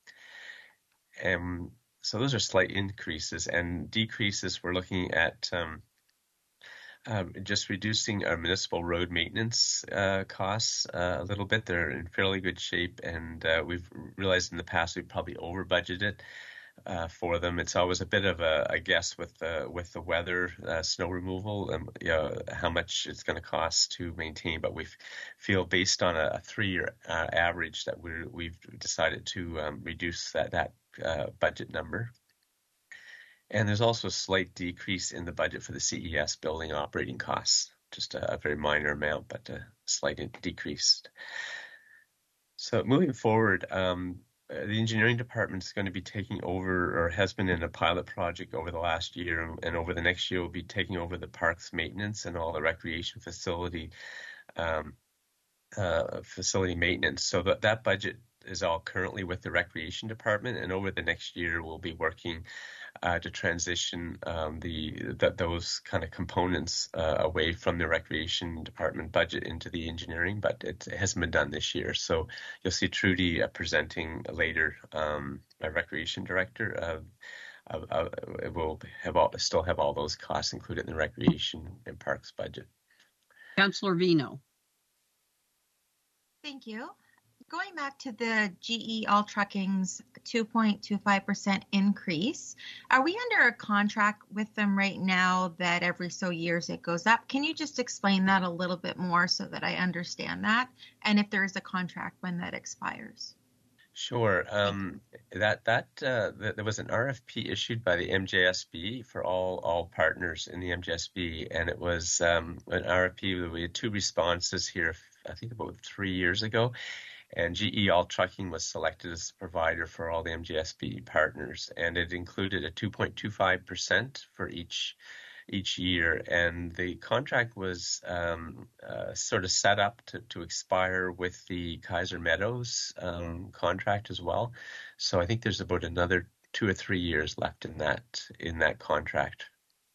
And so those are slight increases. And decreases, we're looking at um, uh, just reducing our municipal road maintenance uh, costs uh, a little bit. They're in fairly good shape, and uh, we've realized in the past we've probably over budgeted Uh, for them. It's always a bit of a, a guess with the with the weather, uh, snow removal, and you know, how much it's going to cost to maintain. But we feel, based on a, a three-year uh, average, that we're, we've decided to um, reduce that that uh, budget number. And there's also a slight decrease in the budget for the C E S building operating costs, just a, a very minor amount, but a slight decrease. So moving forward, um, the engineering department is going to be taking over, or has been in a pilot project over the last year, and over the next year will be taking over the parks maintenance and all the recreation facility um, uh, facility maintenance. So that, that budget is all currently with the recreation department, and over the next year we'll be working uh, to transition um, the, the those kind of components uh, away from the recreation department budget into the engineering, but it, it hasn't been done this year. So you'll see Trudy uh, presenting later, um, our recreation director. Uh, uh, uh, will have all, still have all those costs included in the recreation and parks budget. Councillor Vino. Thank you. Going back to the G E All Trucking's two point two five percent increase, are we under a contract with them right now that every so years it goes up? Can you just explain that a little bit more so that I understand that? And if there is a contract, when that expires? Sure. Um, that that uh, th- there was an R F P issued by the M J S B for all all partners in the M J S B, and it was um, an R F P. We had two responses here, I think about three years ago. And G E All Trucking was selected as the provider for all the M J S B partners, and it included a two point two five percent for each each year, and the contract was um, uh, sort of set up to, to expire with the Kaiser Meadows um, contract as well. So I think there's about another two or three years left in that in that contract.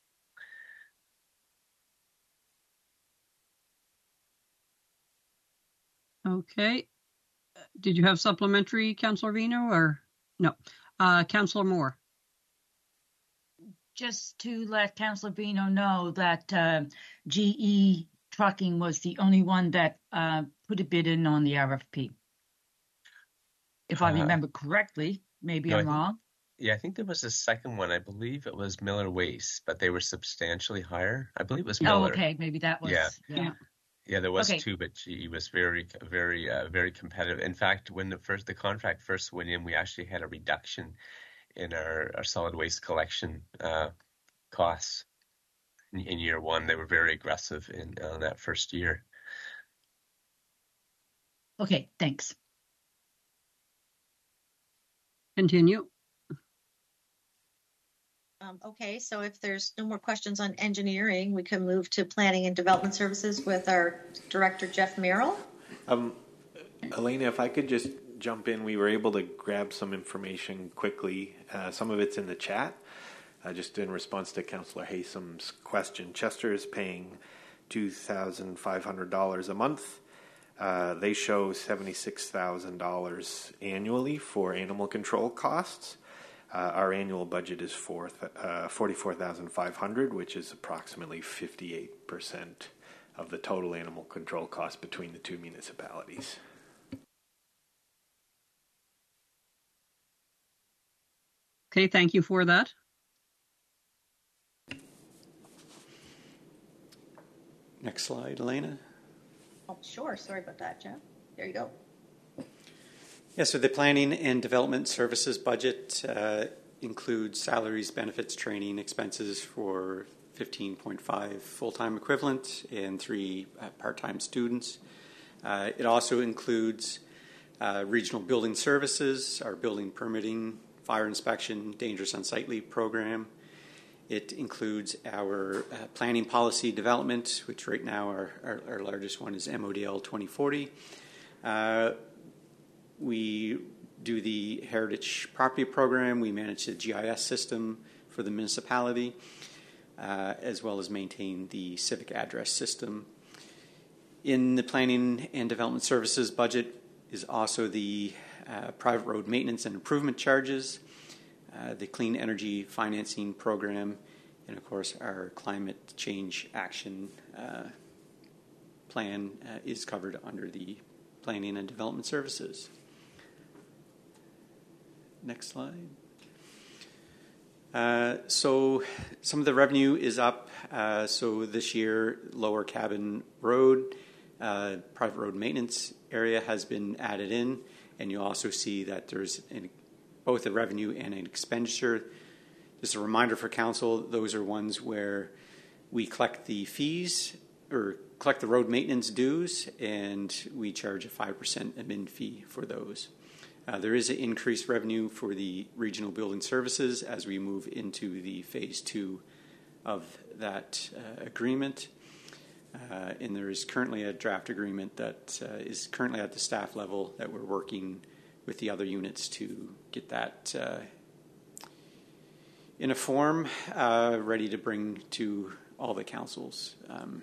Okay. Did you have supplementary, Councillor Vino, or no? Uh, Councillor Moore. Just to let Councillor Vino know that uh, G E Trucking was the only one that uh, put a bid in on the R F P. If I Uh, remember correctly, maybe no, I'm I think- wrong. Yeah, I think there was a second one. I believe it was Miller Waste, but they were substantially higher. I believe it was Miller. Oh, okay, maybe that was. Yeah. yeah. Yeah, there was Okay. two, but G E was very, very, uh, very competitive. In fact, when the first the contract first went in, we actually had a reduction in our, our solid waste collection uh, costs in, in year one. They were very aggressive in uh, that first year. Okay, thanks. Continue. Um, okay, so if there's no more questions on engineering, we can move to planning and development services with our director, Jeff Merrill. Um, Elena, if I could just jump in, we were able to grab some information quickly. Uh, some of it's in the chat. Uh, just in response to Councillor Haysom's question, Chester is paying two thousand five hundred dollars a month. Uh, they show seventy-six thousand dollars annually for animal control costs. Uh, our annual budget is for uh, forty-four thousand five hundred dollars, which is approximately fifty-eight percent of the total animal control cost between the two municipalities. Okay, thank you for that. Next slide, Elena. Oh, sure. Sorry about that, Jeff. There you go. Yeah, so the planning and development services budget uh, includes salaries, benefits, training, expenses for fifteen point five full-time equivalent and three uh, part-time students. Uh, it also includes uh, regional building services, our building permitting, fire inspection, dangerous unsightly program. It includes our uh, planning policy development, which right now our, our, our largest one is M O D L twenty forty. Uh, we do the Heritage Property Program. We manage the G I S system for the municipality, uh, as well as maintain the civic address system. In the planning and development services budget is also the uh, private road maintenance and improvement charges, uh, the clean energy financing program, and of course our climate change action uh, plan uh, is covered under the planning and development services. Next slide. Uh, so some of the revenue is up. Uh, so this year, Lower Cabin Road, uh, private road maintenance area has been added in, and you also see that there's an, both a revenue and an expenditure. Just a reminder for council, those are ones where we collect the fees or collect the road maintenance dues, and we charge a five percent admin fee for those. Uh, there is an increased revenue for the regional building services as we move into the phase two of that uh, agreement. Uh, and there is currently a draft agreement that uh, is currently at the staff level that we're working with the other units to get that uh, in a form uh, ready to bring to all the councils. Um,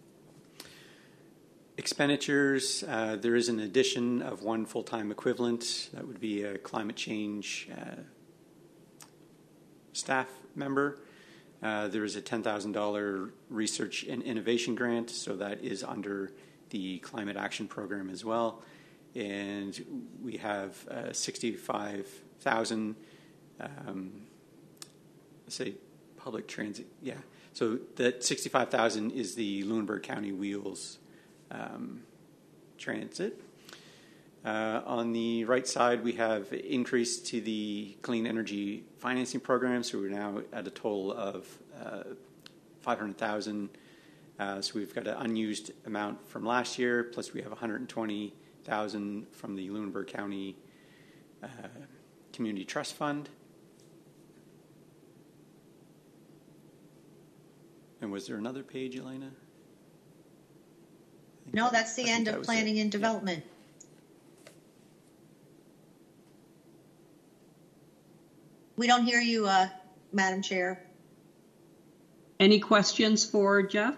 Expenditures, uh, there is an addition of one full-time equivalent. That would be a climate change uh, staff member. Uh, there is a ten thousand dollars research and innovation grant, so that is under the climate action program as well. And we have uh, sixty-five thousand dollars, um, let's say public transit, yeah. So that sixty-five thousand dollars is the Lunenburg County Wheels Um, transit. Uh, on the right side, we have increase to the clean energy financing program, so we're now at a total of uh, five hundred thousand dollars. Uh, so we've got an unused amount from last year, plus we have one hundred twenty thousand dollars from the Lunenburg County uh, Community Trust Fund. And was there another page, Elena? No, that's the I end think that of was planning it. and development. We don't hear you, uh, Madam Chair. Any questions for Jeff?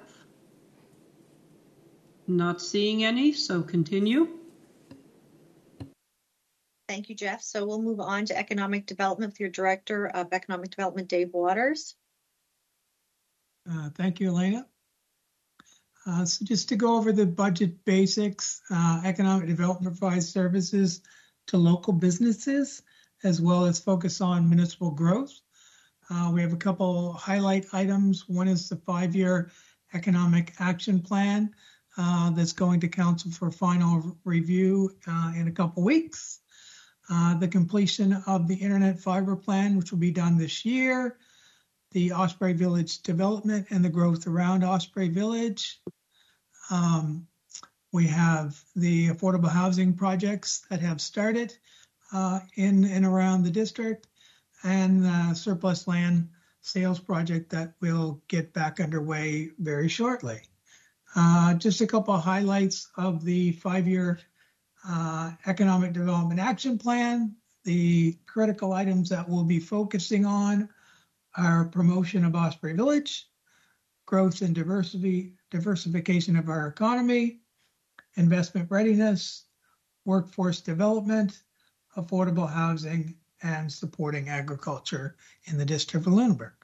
Not seeing any, so continue. Thank you, Jeff. So we'll move on to economic development with your Director of Economic Development, Dave Waters. Uh, thank you, Elena. Uh, so just to go over the budget basics, uh, economic development provides services to local businesses as well as focus on municipal growth. Uh, we have a couple highlight items. One is the five-year economic action plan uh, that's going to council for final review uh, in a couple weeks. Uh, the completion of the internet fiber plan, which will be done this year. The Osprey Village development and the growth around Osprey Village. Um, we have the affordable housing projects that have started uh, in and around the district, and the surplus land sales project that will get back underway very shortly. Uh, just a couple of highlights of the five-year uh, economic development action plan. The critical items that we'll be focusing on our promotion of Osprey Village, growth and diversity, diversification of our economy, investment readiness, workforce development, affordable housing, and supporting agriculture in the District of Lunenburg.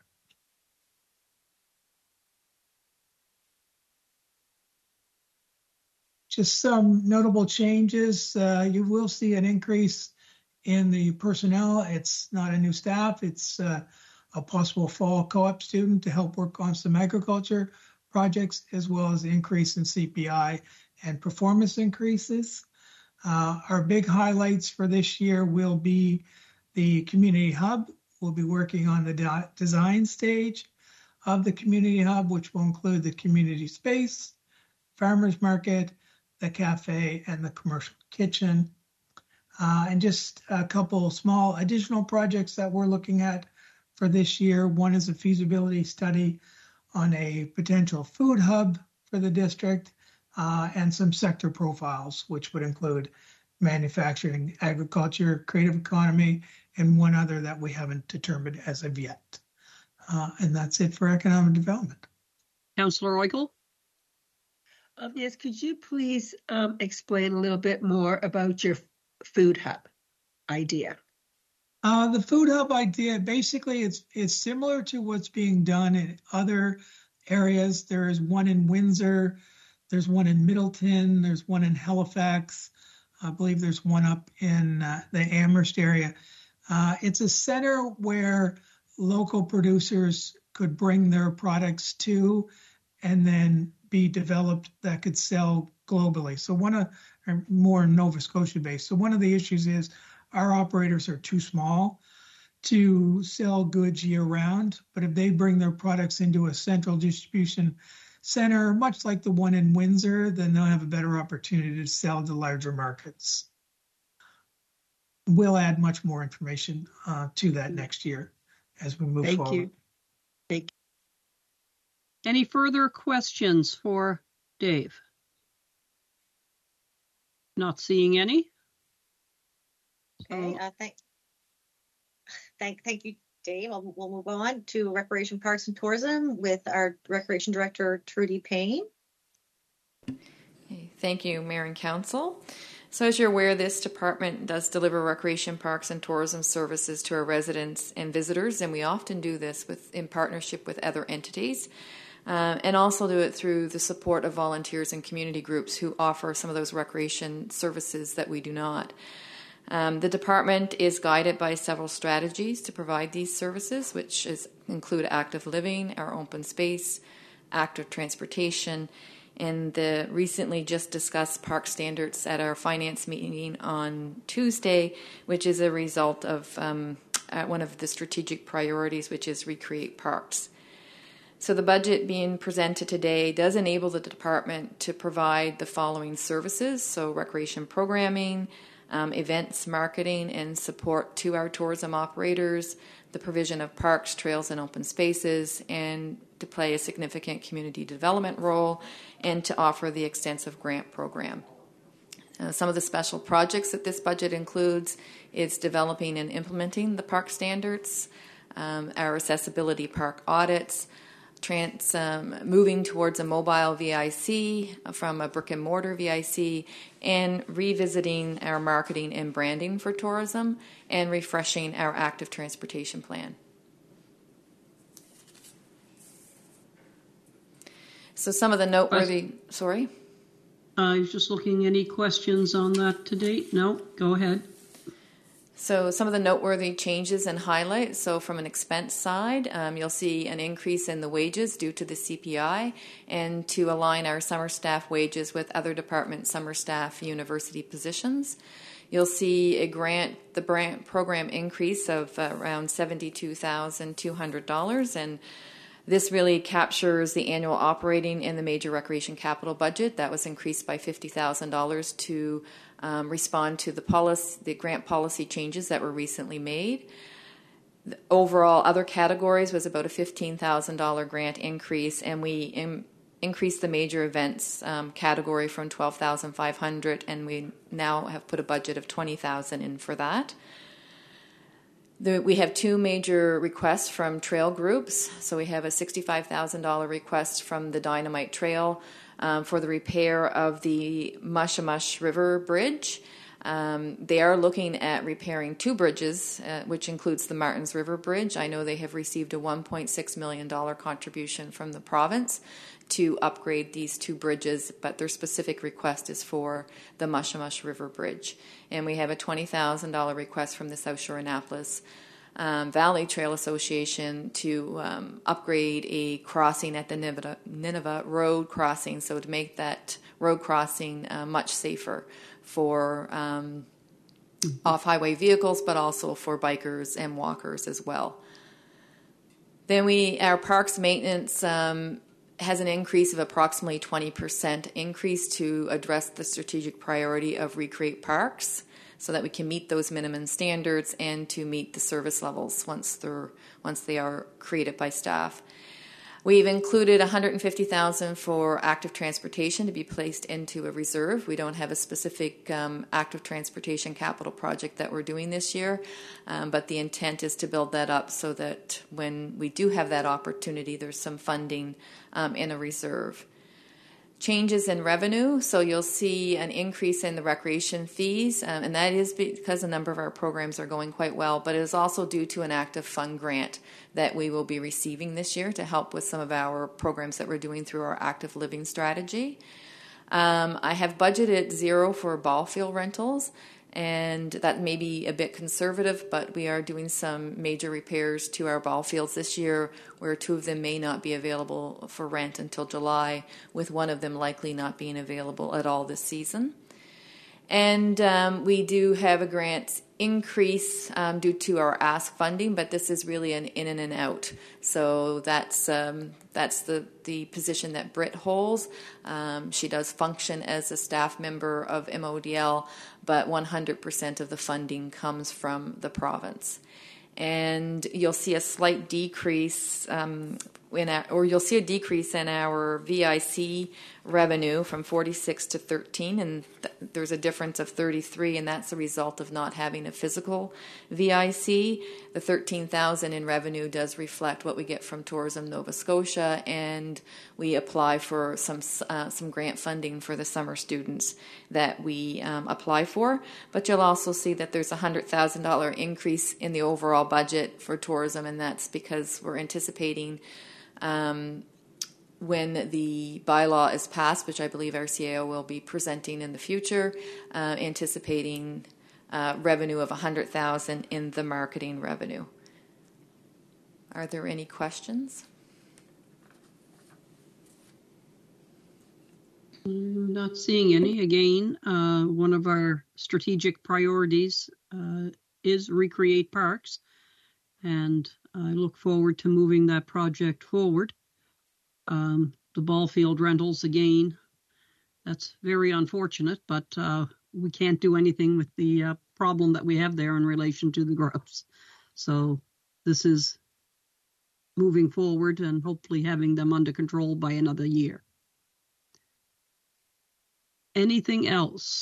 Just some notable changes. Uh, you will see an increase in the personnel. It's not a new staff. It's uh, a possible fall co-op student to help work on some agriculture projects, as well as increase in C P I and performance increases. Uh, our big highlights for this year will be the community hub. We'll be working on the de- design stage of the community hub, which will include the community space, farmers market, the cafe, and the commercial kitchen. Uh, and just a couple small additional projects that we're looking at for this year. One is a feasibility study on a potential food hub for the district, uh, and some sector profiles, which would include manufacturing, agriculture, creative economy, and one other that we haven't determined as of yet. Uh, and that's it for economic development. Councillor Oikel? Um, yes, could you please um, explain a little bit more about your food hub idea? Uh, the food hub idea, basically, it's it's similar to what's being done in other areas. There is one in Windsor, there's one in Middleton, there's one in Halifax. I believe there's one up in uh, the Amherst area. Uh, it's a center where local producers could bring their products to and then be developed that could sell globally. So one of, or more Nova Scotia based. So one of the issues is our operators are too small to sell goods year round, but if they bring their products into a central distribution center, much like the one in Windsor, then they'll have a better opportunity to sell to larger markets. We'll add much more information uh, to that next year as we move Thank forward. you. Thank you. Any further questions for Dave? Not seeing any. Okay, uh, thank, thank, thank you, Dave. I'll, we'll move on to Recreation, Parks, and Tourism with our Recreation Director, Trudy Payne. Okay, thank you, Mayor and Council. So as you're aware, this department does deliver recreation, parks, and tourism services to our residents and visitors, and we often do this with in partnership with other entities, uh, and also do it through the support of volunteers and community groups who offer some of those recreation services that we do not. Um, the department is guided by several strategies to provide these services, which is, include active living, our open space, active transportation, and the recently just discussed park standards at our finance meeting on Tuesday, which is a result of um, uh, one of the strategic priorities, which is recreate parks. So the budget being presented today does enable the department to provide the following services, so recreation programming, Um, events, marketing, and support to our tourism operators, the provision of parks, trails, and open spaces, and to play a significant community development role, and to offer the extensive grant program. Uh, some of the special projects that this budget includes is developing and implementing the park standards, um, our accessibility park audits, trans, um, moving towards a mobile V I C from a brick and mortar V I C, and revisiting our marketing and branding for tourism, and refreshing our active transportation plan. So some of the noteworthy, sorry? I was just looking, any questions on that to date? No, go ahead. So some of the noteworthy changes and highlights. So from an expense side, um, you'll see an increase in the wages due to the C P I, and to align our summer staff wages with other department summer staff university positions. You'll see a grant, the grant program increase of uh, around seventy-two thousand two hundred dollars, and this really captures the annual operating in the major recreation capital budget. That was increased by fifty thousand dollars to um, respond to the policy, the grant policy changes that were recently made. The overall, other categories was about a fifteen thousand dollars grant increase, and we in, increased the major events um, category from twelve thousand five hundred dollars, and we now have put a budget of twenty thousand dollars in for that. The, we have two major requests from trail groups. So we have a sixty-five thousand dollars request from the Dynamite Trail um, for the repair of the Mushamush River Bridge. Um, they are looking at repairing two bridges, uh, which includes the Martins River Bridge. I know they have received a one point six million dollars contribution from the province to upgrade these two bridges, but their specific request is for the Mushamush River Bridge. And we have a twenty thousand dollars request from the South Shore Annapolis um, Valley Trail Association to um, upgrade a crossing at the Nineveh, Nineveh Road crossing, so to make that road crossing uh, much safer for um, off-highway vehicles, but also for bikers and walkers as well. Then we, our parks maintenance um, has an increase of approximately twenty percent increase to address the strategic priority of recreate parks, so that we can meet those minimum standards and to meet the service levels once they're once they are created by staff. We've included one hundred fifty thousand dollars for active transportation to be placed into a reserve. We don't have a specific um, active transportation capital project that we're doing this year, um, but the intent is to build that up so that when we do have that opportunity, there's some funding um, in a reserve. Changes in revenue, so you'll see an increase in the recreation fees, um, and that is because a number of our programs are going quite well, but it is also due to an active fund grant that we will be receiving this year to help with some of our programs that we're doing through our active living strategy. Um, I have budgeted zero for ball field rentals, and that may be a bit conservative, but we are doing some major repairs to our ball fields this year, where two of them may not be available for rent until July, with one of them likely not being available at all this season. And um, we do have a grant increase um, due to our ask funding, but this is really an in and an out. So that's um, that's the, the position that Britt holds. Um, she does function as a staff member of M O D L, but one hundred percent of the funding comes from the province. And you'll see a slight decrease um, in our, or you'll see a decrease in our V I C revenue from forty-six to thirteen, and th- there's a difference of thirty-three, and that's a result of not having a physical V I C. The thirteen thousand in revenue does reflect what we get from Tourism Nova Scotia, and we apply for some uh, some grant funding for the summer students that we um, apply for. But you'll also see that there's a one hundred thousand dollars increase in the overall budget for tourism, and that's because we're anticipating um, when the bylaw is passed, which I believe our C A O will be presenting in the future, uh, anticipating uh, revenue of one hundred thousand dollars in the marketing revenue. Are there any questions? I'm not seeing any. Again, uh, one of our strategic priorities uh, is recreate parks, and I look forward to moving that project forward. Um, the ball field rentals, again, that's very unfortunate, but uh, we can't do anything with the uh, problem that we have there in relation to the groves. So this is moving forward and hopefully having them under control by another year. Anything else?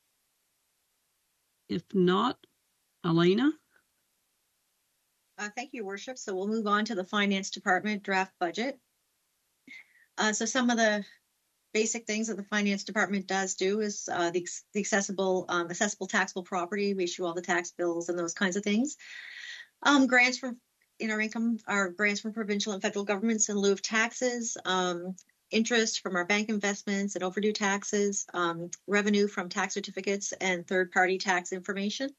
If not, Elena? Uh, thank you, Your Worship. So we'll move on to the Finance Department draft budget. Uh, so some of the basic things that the Finance Department does do is uh, the, the accessible, um, accessible taxable property. We issue all the tax bills and those kinds of things. Um, grants from in our income are grants from provincial and federal governments in lieu of taxes. Um, interest from our bank investments and overdue taxes, um, revenue from tax certificates and third-party tax information.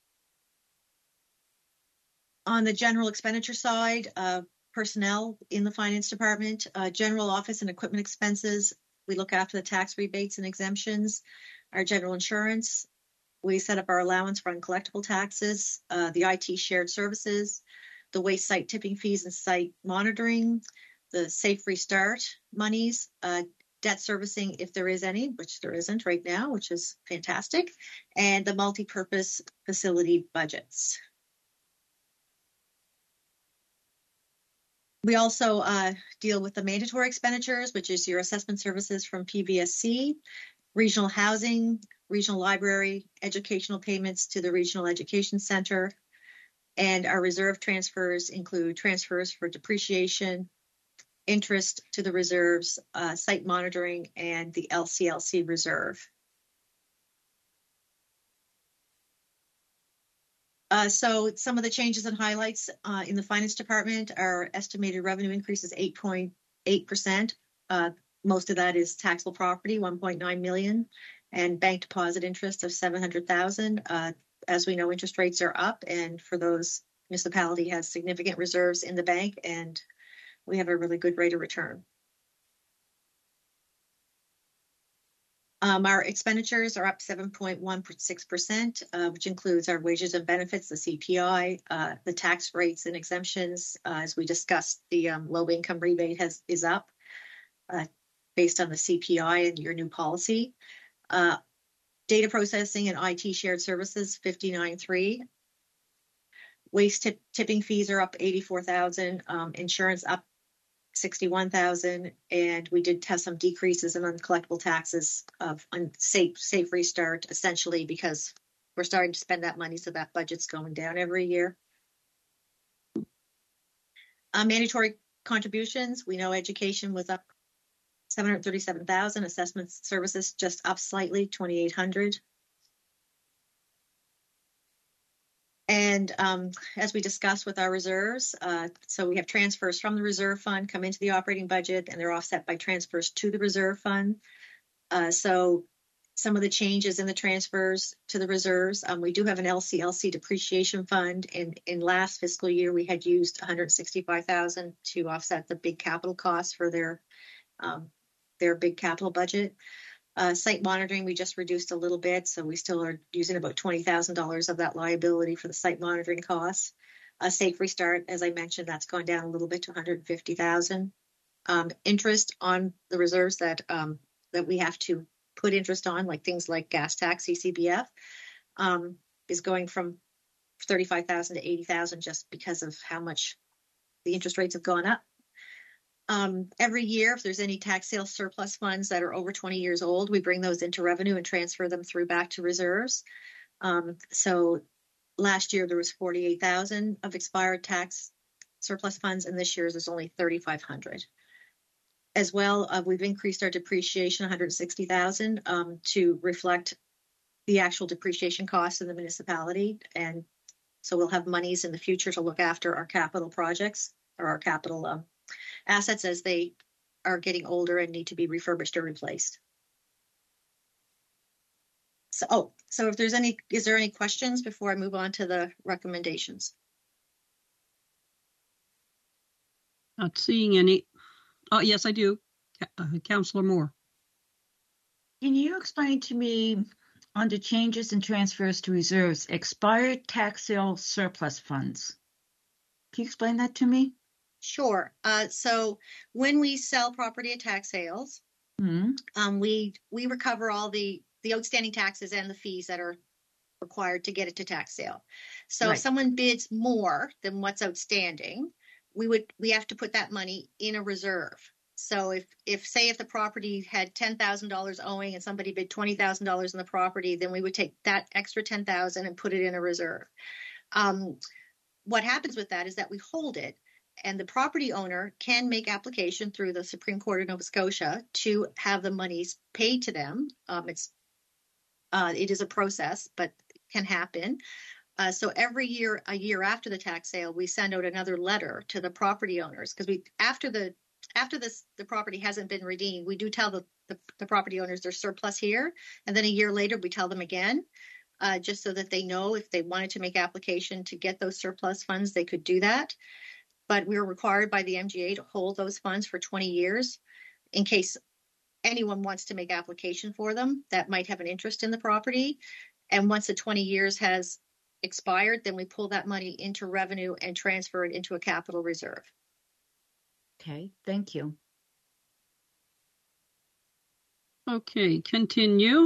On the general expenditure side, uh, personnel in the Finance Department, uh, general office and equipment expenses. We look after the tax rebates and exemptions, our general insurance. We set up our allowance for uncollectible taxes, uh, the I T shared services, the waste site tipping fees and site monitoring, the Safe Restart monies, uh, debt servicing if there is any, which there isn't right now, which is fantastic, and the multi-purpose facility budgets. We also uh, deal with the mandatory expenditures, which is your assessment services from P V S C, regional housing, regional library, educational payments to the Regional Education Center, and our reserve transfers include transfers for depreciation, interest to the reserves, uh, site monitoring, and the L C L C reserve. Uh, so some of the changes and highlights uh, in the Finance Department, our estimated revenue increase is eight point eight percent. Uh, most of that is taxable property, one point nine million, and bank deposit interest of seven hundred thousand. Uh, as we know, interest rates are up, and for those, municipality has significant reserves in the bank, and we have a really good rate of return. Um, our expenditures are up seven point one six percent, uh, which includes our wages and benefits, the C P I, uh, the tax rates and exemptions. Uh, as we discussed, the um, low income rebate has is up uh, based on the C P I and your new policy. Uh, data processing and I T shared services, fifty-nine point three. Waste tip, tipping fees are up eighty-four thousand. Um, insurance up sixty-one thousand, and we did have some decreases in uncollectible taxes of safe safe restart, essentially because we're starting to spend that money, so that budget's going down every year. Uh, mandatory contributions, we know education was up seven hundred thirty-seven thousand, assessment services just up slightly, twenty-eight hundred. And um, as we discussed with our reserves, uh, so we have transfers from the reserve fund come into the operating budget, and they're offset by transfers to the reserve fund. Uh, so some of the changes in the transfers to the reserves, um, we do have an L C L C depreciation fund. And in last fiscal year, we had used one hundred sixty-five thousand dollars to offset the big capital costs for their, um, their big capital budget. Uh, site monitoring, we just reduced a little bit, so we still are using about twenty thousand dollars of that liability for the site monitoring costs. A Safe Restart, as I mentioned, that's gone down a little bit to one hundred fifty thousand dollars. Um, interest on the reserves that um, that we have to put interest on, like things like gas tax, C C B F, um, is going from thirty-five thousand dollars to eighty thousand dollars just because of how much the interest rates have gone up. Um, every year, if there's any tax sale surplus funds that are over twenty years old, we bring those into revenue and transfer them through back to reserves. Um, so last year there was forty-eight thousand of expired tax surplus funds, and this year there's only thirty-five hundred. As well, uh, we've increased our depreciation one hundred sixty thousand um, to reflect the actual depreciation costs in the municipality, and so we'll have monies in the future to look after our capital projects or our capital um, assets as they are getting older and need to be refurbished or replaced. So, oh, so if there's any, is there any questions before I move on to the recommendations? Not seeing any. Oh, yes, I do. Uh, Councillor Moore. Can you explain to me, under changes and transfers to reserves, expired tax sale surplus funds? Can you explain that to me? Sure. Uh, so when we sell property at tax sales, mm-hmm. um, we we recover all the, the outstanding taxes and the fees that are required to get it to tax sale. So Right. if someone bids more than what's outstanding, we would we have to put that money in a reserve. So if if say if the property had ten thousand dollars owing and somebody bid twenty thousand dollars in the property, then we would take that extra ten thousand dollars and put it in a reserve. Um, what happens with that is that we hold it, and the property owner can make application through the Supreme Court of Nova Scotia to have the monies paid to them. Um, it's uh, it is a process, but it can happen. Uh, so every year, a year after the tax sale, we send out another letter to the property owners, because we after the after this the property hasn't been redeemed, we do tell the, the the property owners there's surplus here, and then a year later we tell them again. Uh, just so that they know if they wanted to make application to get those surplus funds, they could do that. But we're required by the M G A to hold those funds for twenty years in case anyone wants to make application for them that might have an interest in the property. And once the twenty years has expired, then we pull that money into revenue and transfer it into a capital reserve. Okay, thank you. Okay, continue.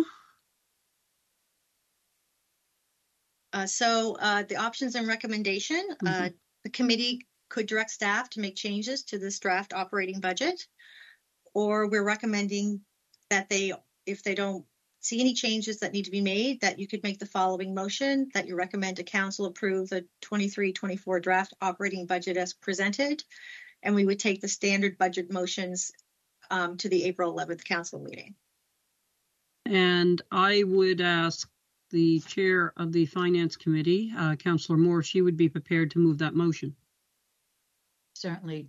Uh, so uh, the options and recommendation, uh, Mm-hmm. the committee could direct staff to make changes to this draft operating budget, or we're recommending that they, if they don't see any changes that need to be made, that you could make the following motion, that you recommend to council approve the twenty-three twenty-four draft operating budget as presented, and we would take the standard budget motions um, to the April eleventh council meeting. And I would ask the chair of the Finance Committee, uh, Councillor Moore, if she would be prepared to move that motion. Certainly.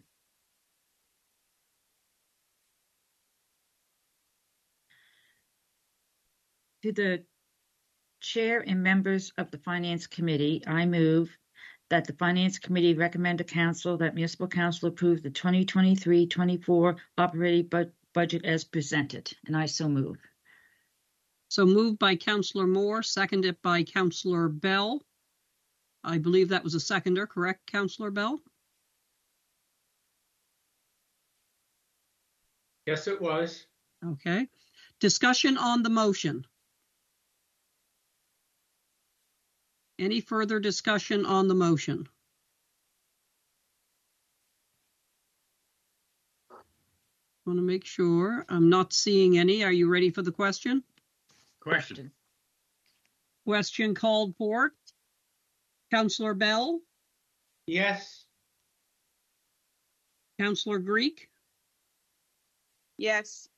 To the chair and members of the Finance Committee, I move that the Finance Committee recommend to Council that Municipal Council approve the twenty twenty-three twenty-four operating bu- budget as presented, and I so move. So moved by Councillor Moore, seconded by Councillor Bell. I believe that was a seconder, correct, Councillor Bell? Yes, it was. Okay. Discussion on the motion. Any further discussion on the motion? Want to make sure. I'm not seeing any. Are you ready for the question? Question. Question called for. Councillor Bell, Yes. Councillor Greek, Yes.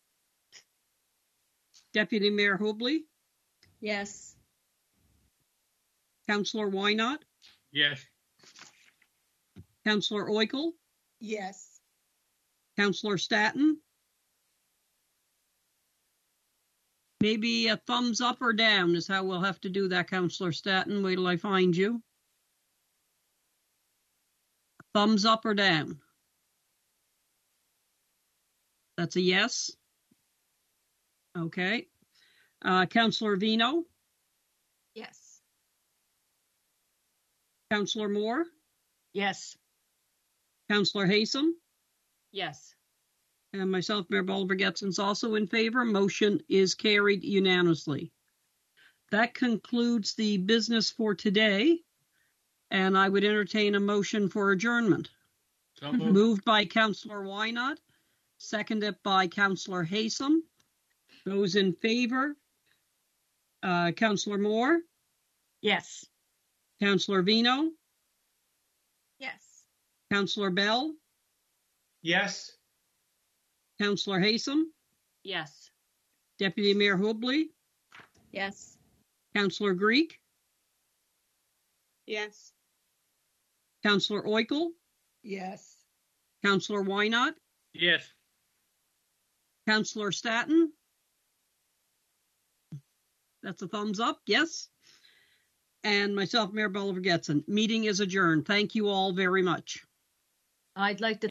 Deputy Mayor Hobley, Yes. Councillor Wynot, Yes. Councillor Oikel, Yes. Councillor Staton. Maybe a thumbs up or down is how we'll have to do that, Councillor Staton. Wait till I find you. Thumbs up or down? That's a yes. Okay. Uh, Councillor Vino, Yes. Councillor Moore, Yes. Councillor Haysom, Yes. and myself, Mayor Bolivar Getson's also in favor. Motion is carried unanimously. That concludes the business for today, and I would entertain a motion for adjournment. So moved. Moved by Councillor Wynot, seconded by Councillor Haysom. Those in favor, uh, Councillor Moore, Yes. Councillor Vino, Yes. Councillor Bell, Yes. Councillor Haysom, Yes. Deputy Mayor Hobley, Yes. Councillor Greek, Yes. Councillor Oikel, Yes. Councillor Wynot, Yes. Councillor Staton. That's a thumbs up, yes. And myself, Mayor Bolivar Getson. Meeting is adjourned. Thank you all very much. I'd like to